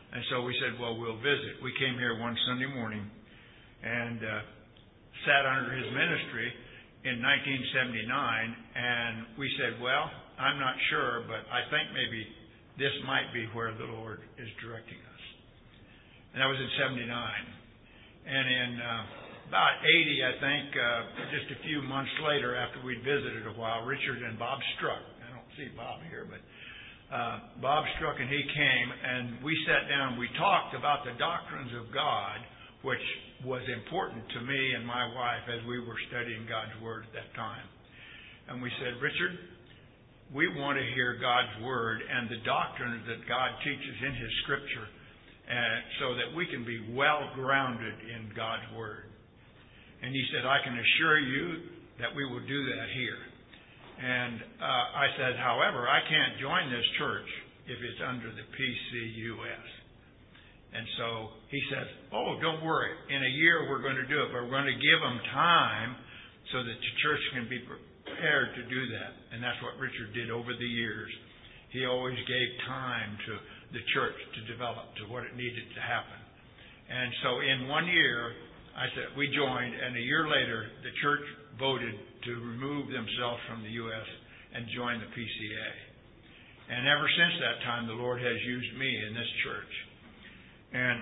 And so we said, well, we'll visit. We came here one Sunday morning and uh, sat under his ministry in nineteen seventy-nine, and we said, well, I'm not sure, but I think maybe this might be where the Lord is directing us. And that was in seventy-nine. And in uh, about eighty, I think, uh, just a few months later, after we'd visited a while, Richard and Bob Struck, I don't see Bob here, but uh, Bob Struck and he came, and we sat down, we talked about the doctrines of God, which was important to me and my wife as we were studying God's Word at that time. And we said, Richard, we want to hear God's Word and the doctrines that God teaches in His Scripture, uh, so that we can be well grounded in God's Word. And he said, I can assure you that we will do that here. And uh, I said, however, I can't join this church if it's under the P C U S. And so he says, oh, don't worry. In a year we're going to do it, but we're going to give them time so that the church can be prepared to do that. And that's what Richard did over the years. He always gave time to the church to develop to what it needed to happen. And so in one year, I said, we joined, and a year later, the church voted to remove themselves from the U S and join the P C A. And ever since that time, the Lord has used me in this church. And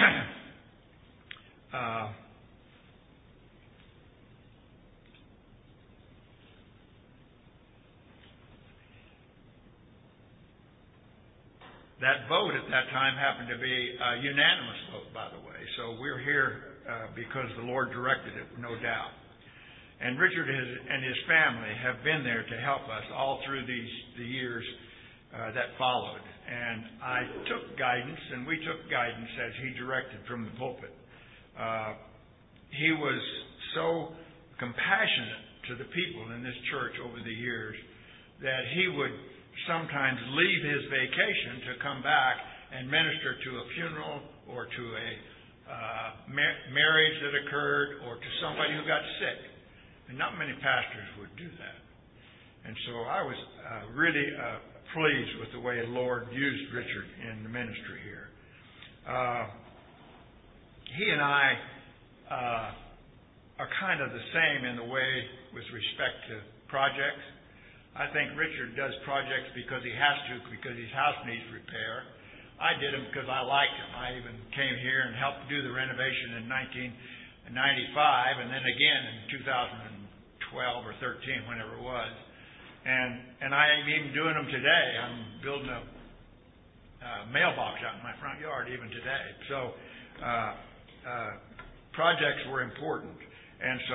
uh, that vote at that time happened to be a unanimous vote, by the way. So we're here uh, because the Lord directed it, no doubt. And Richard has, and his family have been there to help us all through these the years uh, that followed. And I took guidance, and we took guidance as he directed from the pulpit. Uh, he was so compassionate to the people in this church over the years that he would sometimes leave his vacation to come back and minister to a funeral or to a uh, mar- marriage that occurred or to somebody who got sick. And not many pastors would do that. And so I was uh, really uh, pleased with the way the Lord used Richard in the ministry here. Uh, he and I uh, are kind of the same in the way with respect to projects. I think Richard does projects because he has to, because his house needs repair. I did them because I liked him. I even came here and helped do the renovation in nineteen ninety-five, and then again in two thousand twelve or thirteen, whenever it was. And and I am even doing them today. I'm building a uh, mailbox out in my front yard even today. So uh, uh, projects were important, and so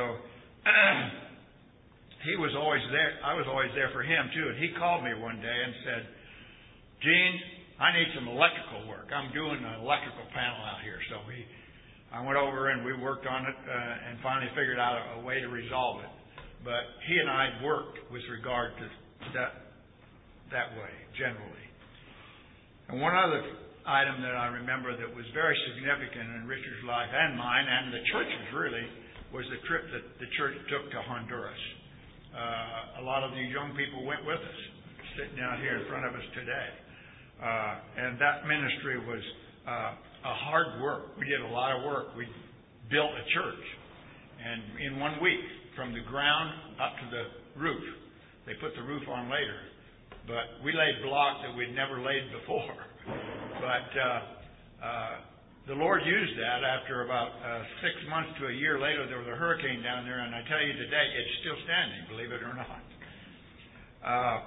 he was always there. I was always there for him too. And he called me one day and said, "Gene, I need some electrical work. I'm doing an electrical panel out here." So we, I went over and we worked on it uh, and finally figured out a, a way to resolve it. But he and I worked with regard to that that way, generally. And one other item that I remember that was very significant in Richard's life and mine and the church's really was the trip that the church took to Honduras. Uh, a lot of these young people went with us, sitting out here in front of us today. Uh, and that ministry was uh, a hard work. We did a lot of work. We built a church. And in one week, from the ground up to the roof. They put the roof on later. But we laid block that we'd never laid before. But uh, uh, the Lord used that. After about uh, six months to a year later, there was a hurricane down there, and I tell you today, it's still standing, believe it or not. Uh,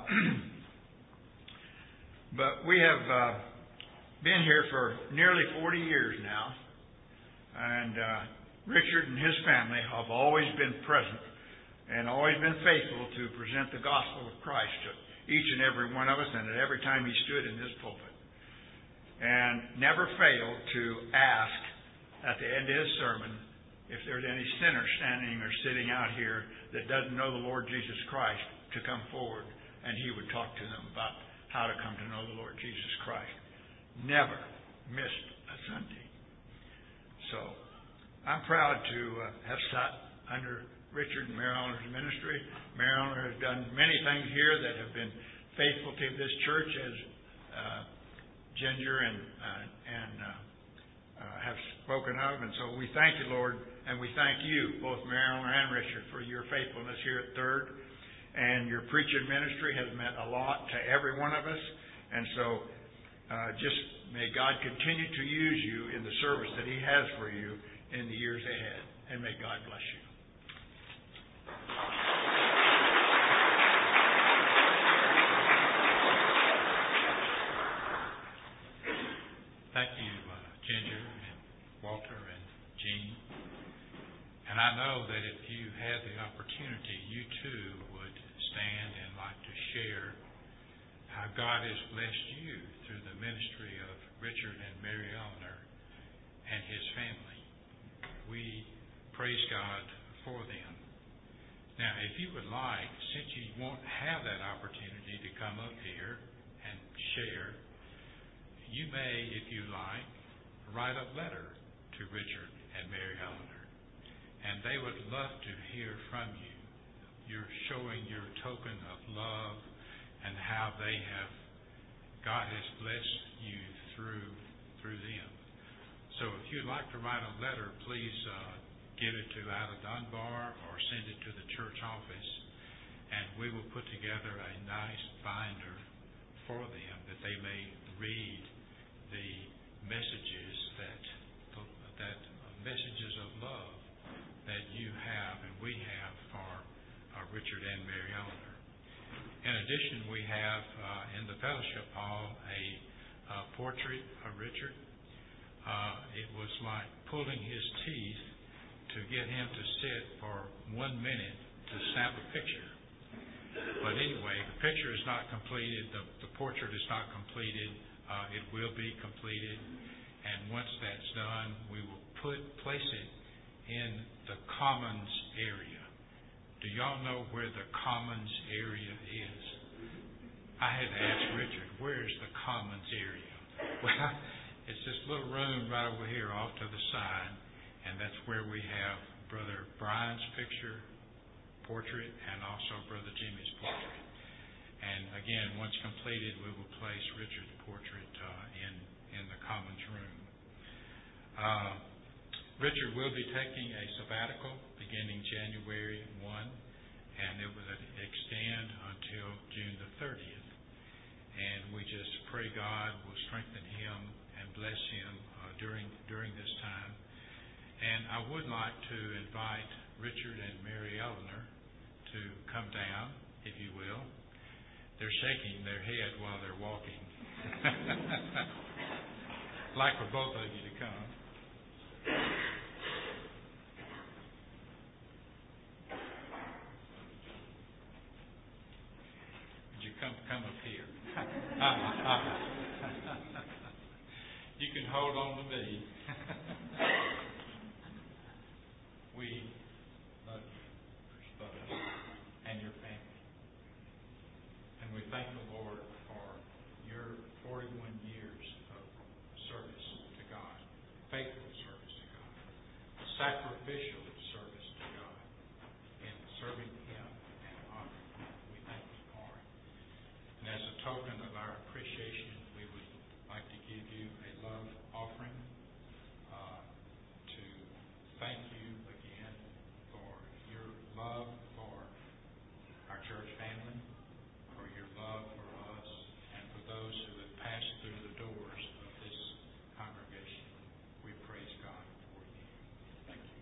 but we have uh, been here for nearly forty years now. And uh, Richard and his family have always been present and always been faithful to present the gospel of Christ to each and every one of us and at every time he stood in this pulpit. And never failed to ask at the end of his sermon if there's any sinner standing or sitting out here that doesn't know the Lord Jesus Christ to come forward, and he would talk to them about how to come to know the Lord Jesus Christ. Never missed a Sunday. So I'm proud to uh, have sat under Richard and Mary Eleanor's ministry. Mary Eleanor has done many things here that have been faithful to this church, as uh, Ginger and uh, and uh, uh, have spoken of. And so we thank you, Lord, and we thank you, both Mary Eleanor and Richard, for your faithfulness here at Third. And your preaching ministry has meant a lot to every one of us. And so uh, just may God continue to use you in the service that He has for you in the years ahead. And may God bless you. Thank you, uh, Ginger and Walter and Jean. And I know that if you had the opportunity, you too would stand and like to share how God has blessed you through the ministry of Richard and Mary Eleanor and his family. We praise God for them. Now, if you would like, since you won't have that opportunity to come up here and share, you may, if you like, write a letter to Richard and Mary Eleanor. And they would love to hear from you. You're showing your token of love and how they have, God has blessed you through through them. So if you'd like to write a letter, please uh, give it to Ada Dunbar or send it to the church office, and we will put together a nice binder for them that they may read the messages that that messages of love that you have and we have for uh, Richard and Mary Eleanor. In addition, we have uh, in the fellowship hall a uh, portrait of Richard. Uh, it was like pulling his teeth to get him to sit for one minute to snap a picture. But anyway, the picture is not completed. The, the portrait is not completed. Uh, it will be completed. And once that's done, we will put place it in the Commons area. Do y'all know where the Commons area is? I had to ask Richard, where's the Commons area? Well, it's this little room right over here off to the side, and that's where we have Brother Brian's picture, portrait, and also Brother Jimmy's portrait. And again, once completed, we will place Richard's portrait uh, in, in the Commons room. Uh, Richard will be taking a sabbatical beginning January first, and it will extend until June the thirtieth. And we just pray God will strengthen him and bless him uh, during during this time. And I would like to invite Richard and Mary Eleanor to come down, if you will. They're shaking their head while they're walking. I'd like for both of you to come. Would you come come up here? You can hold on to me. We love you, brother, and your family. And we thank the Lord for your forty-one years of service to God, faithful service to God, sacrificial service to God, in serving Him and honoring Him. We thank you for it. And as a token of our appreciation, we would like to give you a love offering uh, to thank you again for your love for our church family, for your love for us, and for those who have passed through the doors of this congregation. We praise God for you. Thank you.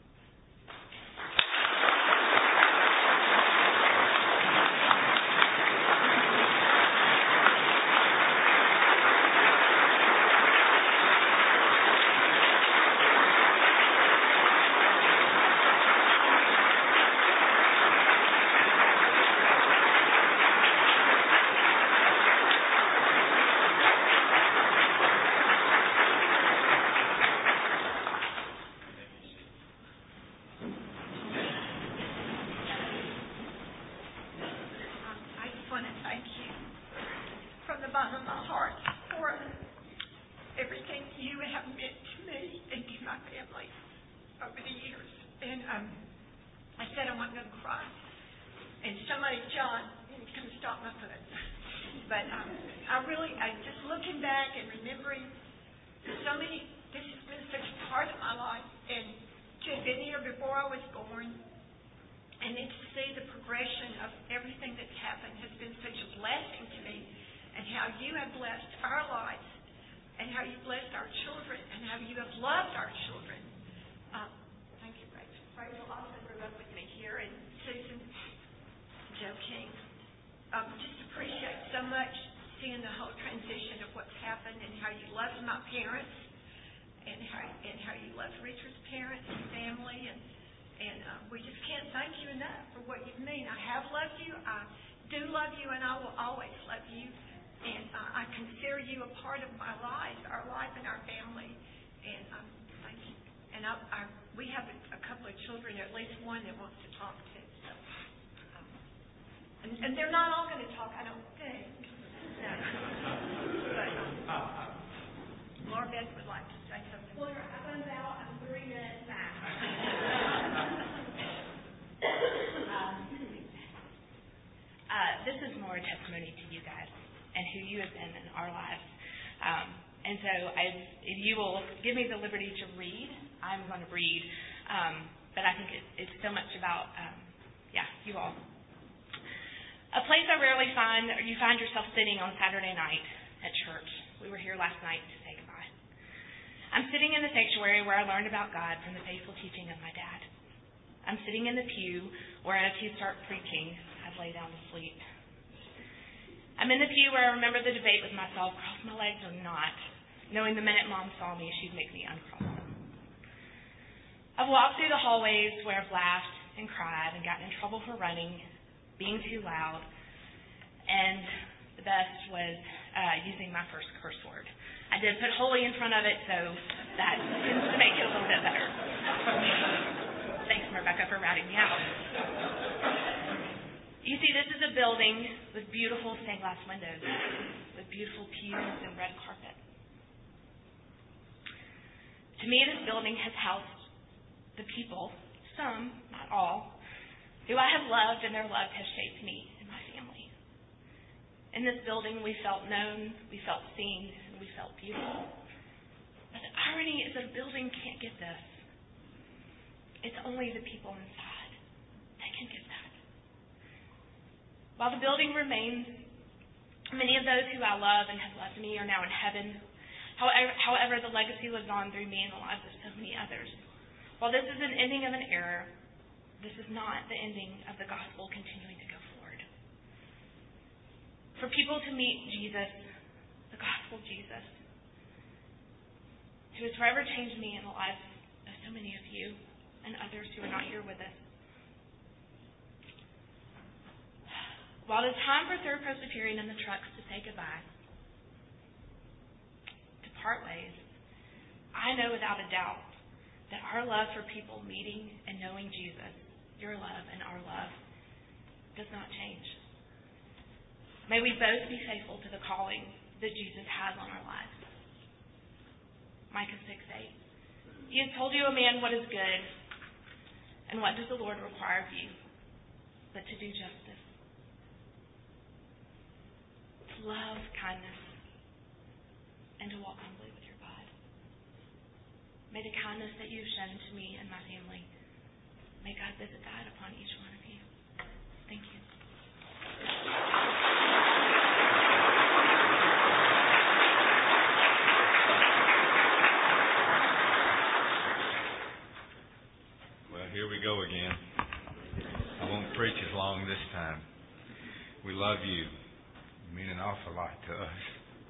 I just want to thank you from the bottom of my heart for everything you have meant to me and to my family over the years. And um, I said I wasn't going to cry. And somebody, John, come stop my foot. But um, I really, I just looking back and remembering so many, this has been such a part of my life, and to have been here before I was born, and then to see the progression of everything that's happened has been such a blessing to me, and how you have blessed our lives, and how you've blessed our children, and how you have loved our children. Um, thank you, Rachel. Rachel also grew up with me here, and Susan, Joe King. Um, just appreciate so much seeing the whole transition of what's happened, and how you loved my parents, and how and how you loved Richard's parents and family, and and uh, we just can't thank you enough for what you mean. I have loved you, I do love you, and I will always love you, and uh, I consider you a part of my life, our life and our family, and um, thank you. And I, I, we have a, a couple of children, at least one that wants to talk to. So, um, and, and they're not all going to talk, I don't think. No. But um, Laura Beth would like to say something. Well, I found out I'm three minutes back. um, uh, this is more a testimony to you guys and who you have been in our lives. Um, and so I, if you will give me the liberty to read, I'm going to read. Um, but I think it, it's so much about, um, yeah, you all. A place I rarely find, or you find yourself sitting on Saturday night at church. We were here last night to say goodbye. I'm sitting in the sanctuary where I learned about God from the faithful teaching of my dad. I'm sitting in the pew where as he starts preaching, I'd lay down to sleep. I'm in the pew where I remember the debate with myself, cross my legs or not, knowing the minute Mom saw me, she'd make me uncross them. I've walked through the hallways where I've laughed and cried and gotten in trouble for running, being too loud, and the best was uh, using my first curse word. I did put holy in front of it, so that tends to make it a little bit better. Thanks, Rebecca, for ratting me out. You see, this is a building with beautiful stained glass windows, with beautiful pews and red carpet. To me, this building has housed the people, some, not all, who I have loved, and their love has shaped me and my family. In this building, we felt known, we felt seen, and we felt beautiful. But the irony is that a building can't get this. It's only the people inside that can get that. While the building remains, many of those who I love and have loved me are now in heaven. However, however, the legacy lives on through me and the lives of so many others. While this is an ending of an era, this is not the ending of the gospel continuing to go forward. For people to meet Jesus, the gospel Jesus, who has forever changed me and the lives of so many of you and others who are not here with us. While it's time for Third Presbyterian and the trucks to say goodbye, to part ways, I know without a doubt that our love for people meeting and knowing Jesus, your love and our love, does not change. May we both be faithful to the calling that Jesus has on our lives. Micah six eight. He has told you, O man, what is good, and what does the Lord require of you, but to do justice, to love kindness, and to walk humbly with your God. May the kindness that you've shown to me and my family, may God visit that upon each one of you. Thank you. Well, here we go again. I won't preach as long this time. We love you. You mean an awful lot to us.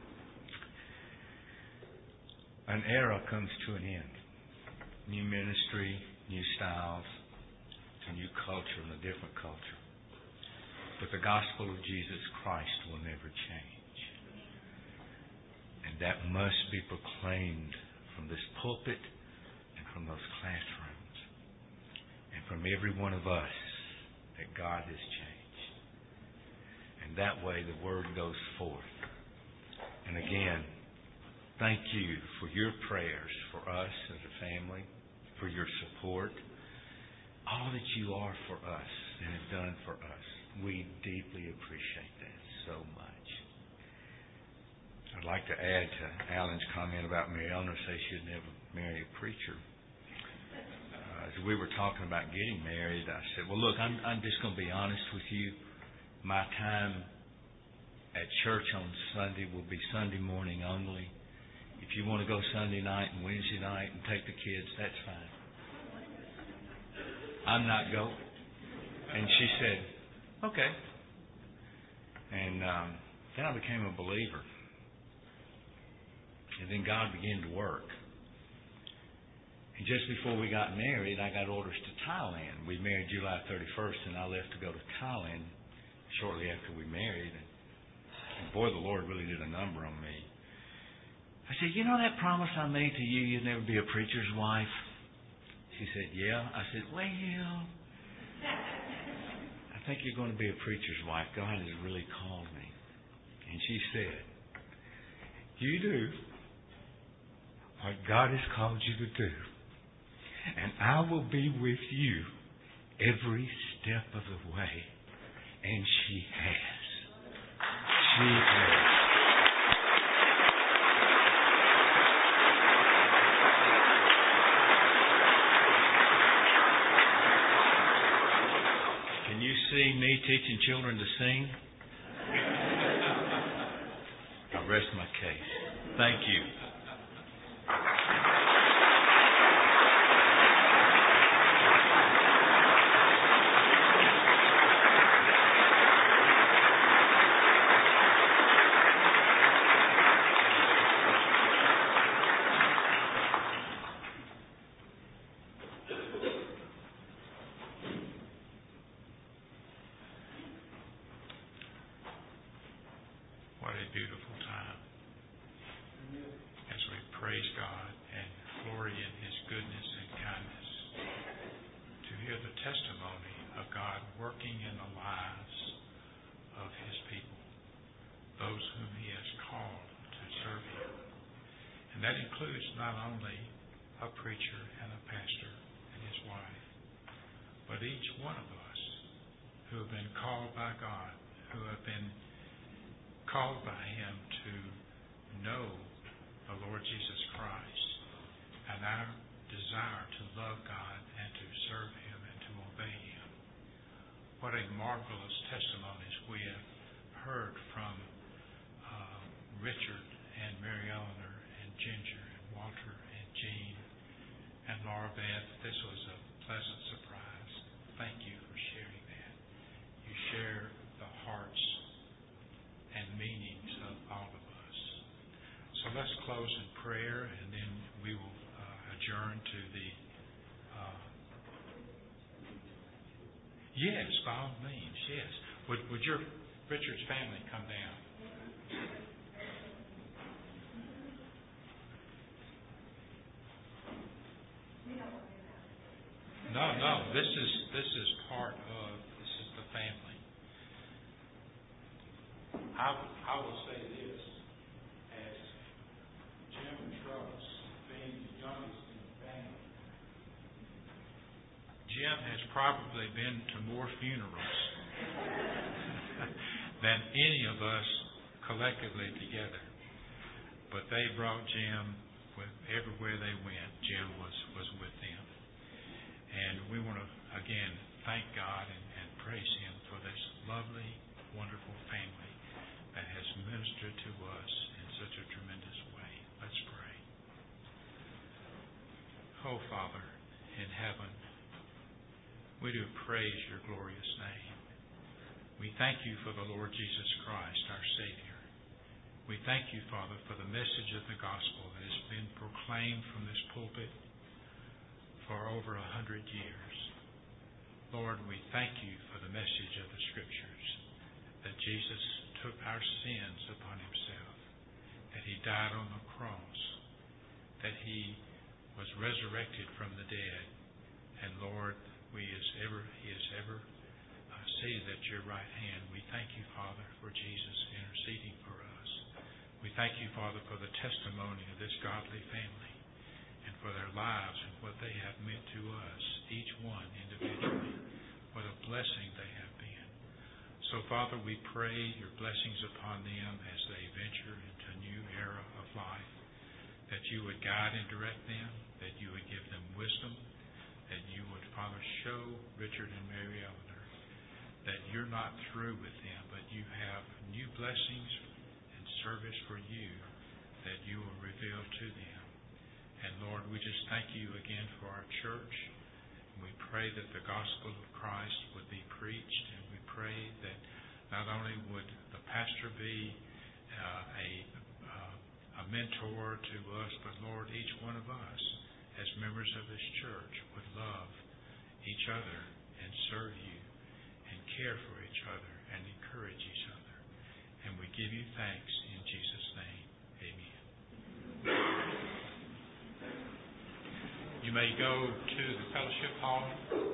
An era comes to an end. New ministry, new styles, a new culture and a different culture. But the gospel of Jesus Christ will never change. And that must be proclaimed from this pulpit and from those classrooms and from every one of us that God has changed. And that way the word goes forth. And again, thank you for your prayers for us as a family, for your support, all that you are for us and have done for us. We deeply appreciate that so much. like to add to Alan's comment about Mary Eleanor say she'd never marry a preacher. Uh, as we were talking about getting married, I said, well, look, I'm, I'm just going to be honest with you. My time at church on Sunday will be Sunday morning only. If you want to go Sunday night and Wednesday night and take the kids, that's fine. I'm not going. And she said, okay. And um, then I became a believer. And then God began to work. And just before we got married, I got orders to Thailand. We married July thirty-first, and I left to go to Thailand shortly after we married. And boy, the Lord really did a number on me. I said, you know that promise I made to you, you'd never be a preacher's wife? She said, yeah. I said, well, I think you're going to be a preacher's wife. God has really called me. And she said, you do what God has called you to do. And I will be with you every step of the way. And she has. She has. Can you see me teaching children to sing? I rest my case. Thank you. What a beautiful time as we praise God and glory in His goodness and kindness, to hear the testimony of God working in the lives of His people, those whom He has called to serve Him. And that includes not only a preacher and a pastor and his wife, but each one of us who have been called by God, who have been called by Him to know the Lord Jesus Christ, and our desire to love God and to serve Him and to obey Him. What a marvelous testimonies we have heard from uh, Richard and Mary Eleanor and Ginger and Walter and Jean and Laura Beth. This was a pleasant surprise. Thank you for sharing that. You share the hearts and meanings of all of us. So let's close in prayer, and then we will uh, adjourn to the... Uh, yes, by all means, yes. Would, would your Richard's family come down? No, no. This is this is part of this is the family. I, I will say this, as Jim Truss, being the youngest in the family, Jim has probably been to more funerals than any of us collectively together. But they brought Jim with everywhere they went. Jim was, was with them. And we want to, again, thank God and, and praise Him for this lovely, wonderful family that has ministered to us in such a tremendous way. Let's pray. Oh, Father in heaven, we do praise Your glorious name. We thank You for the Lord Jesus Christ, our Savior. We thank You, Father, for the message of the gospel that has been proclaimed from this pulpit for over a hundred years. Lord, we thank You for the message of the Scriptures, that Jesus took our sins upon Himself, that He died on the cross, that He was resurrected from the dead, and Lord, we as ever He is ever uh, seated at Your right hand. We thank You, Father, for Jesus interceding for us. We thank You, Father, for the testimony of this godly family, and for their lives and what they have meant to us, each one individually. What a blessing they have been. So, Father, we pray Your blessings upon them as they venture into new areas you would guide and direct them, that you would give them wisdom, that you would, Father, show Richard and Mary Eleanor that you're not through with them, but you have new blessings and service for you that you will reveal to them. And Lord, we just thank you again for our church. We pray that the gospel of Christ would be preached, and we pray that not only would the pastor be uh, a, uh, a mentor to us, but Lord, each one of us as members of this church would love each other and serve you and care for each other and encourage each other. And we give you thanks in Jesus' name. Amen. You may go to the fellowship hall.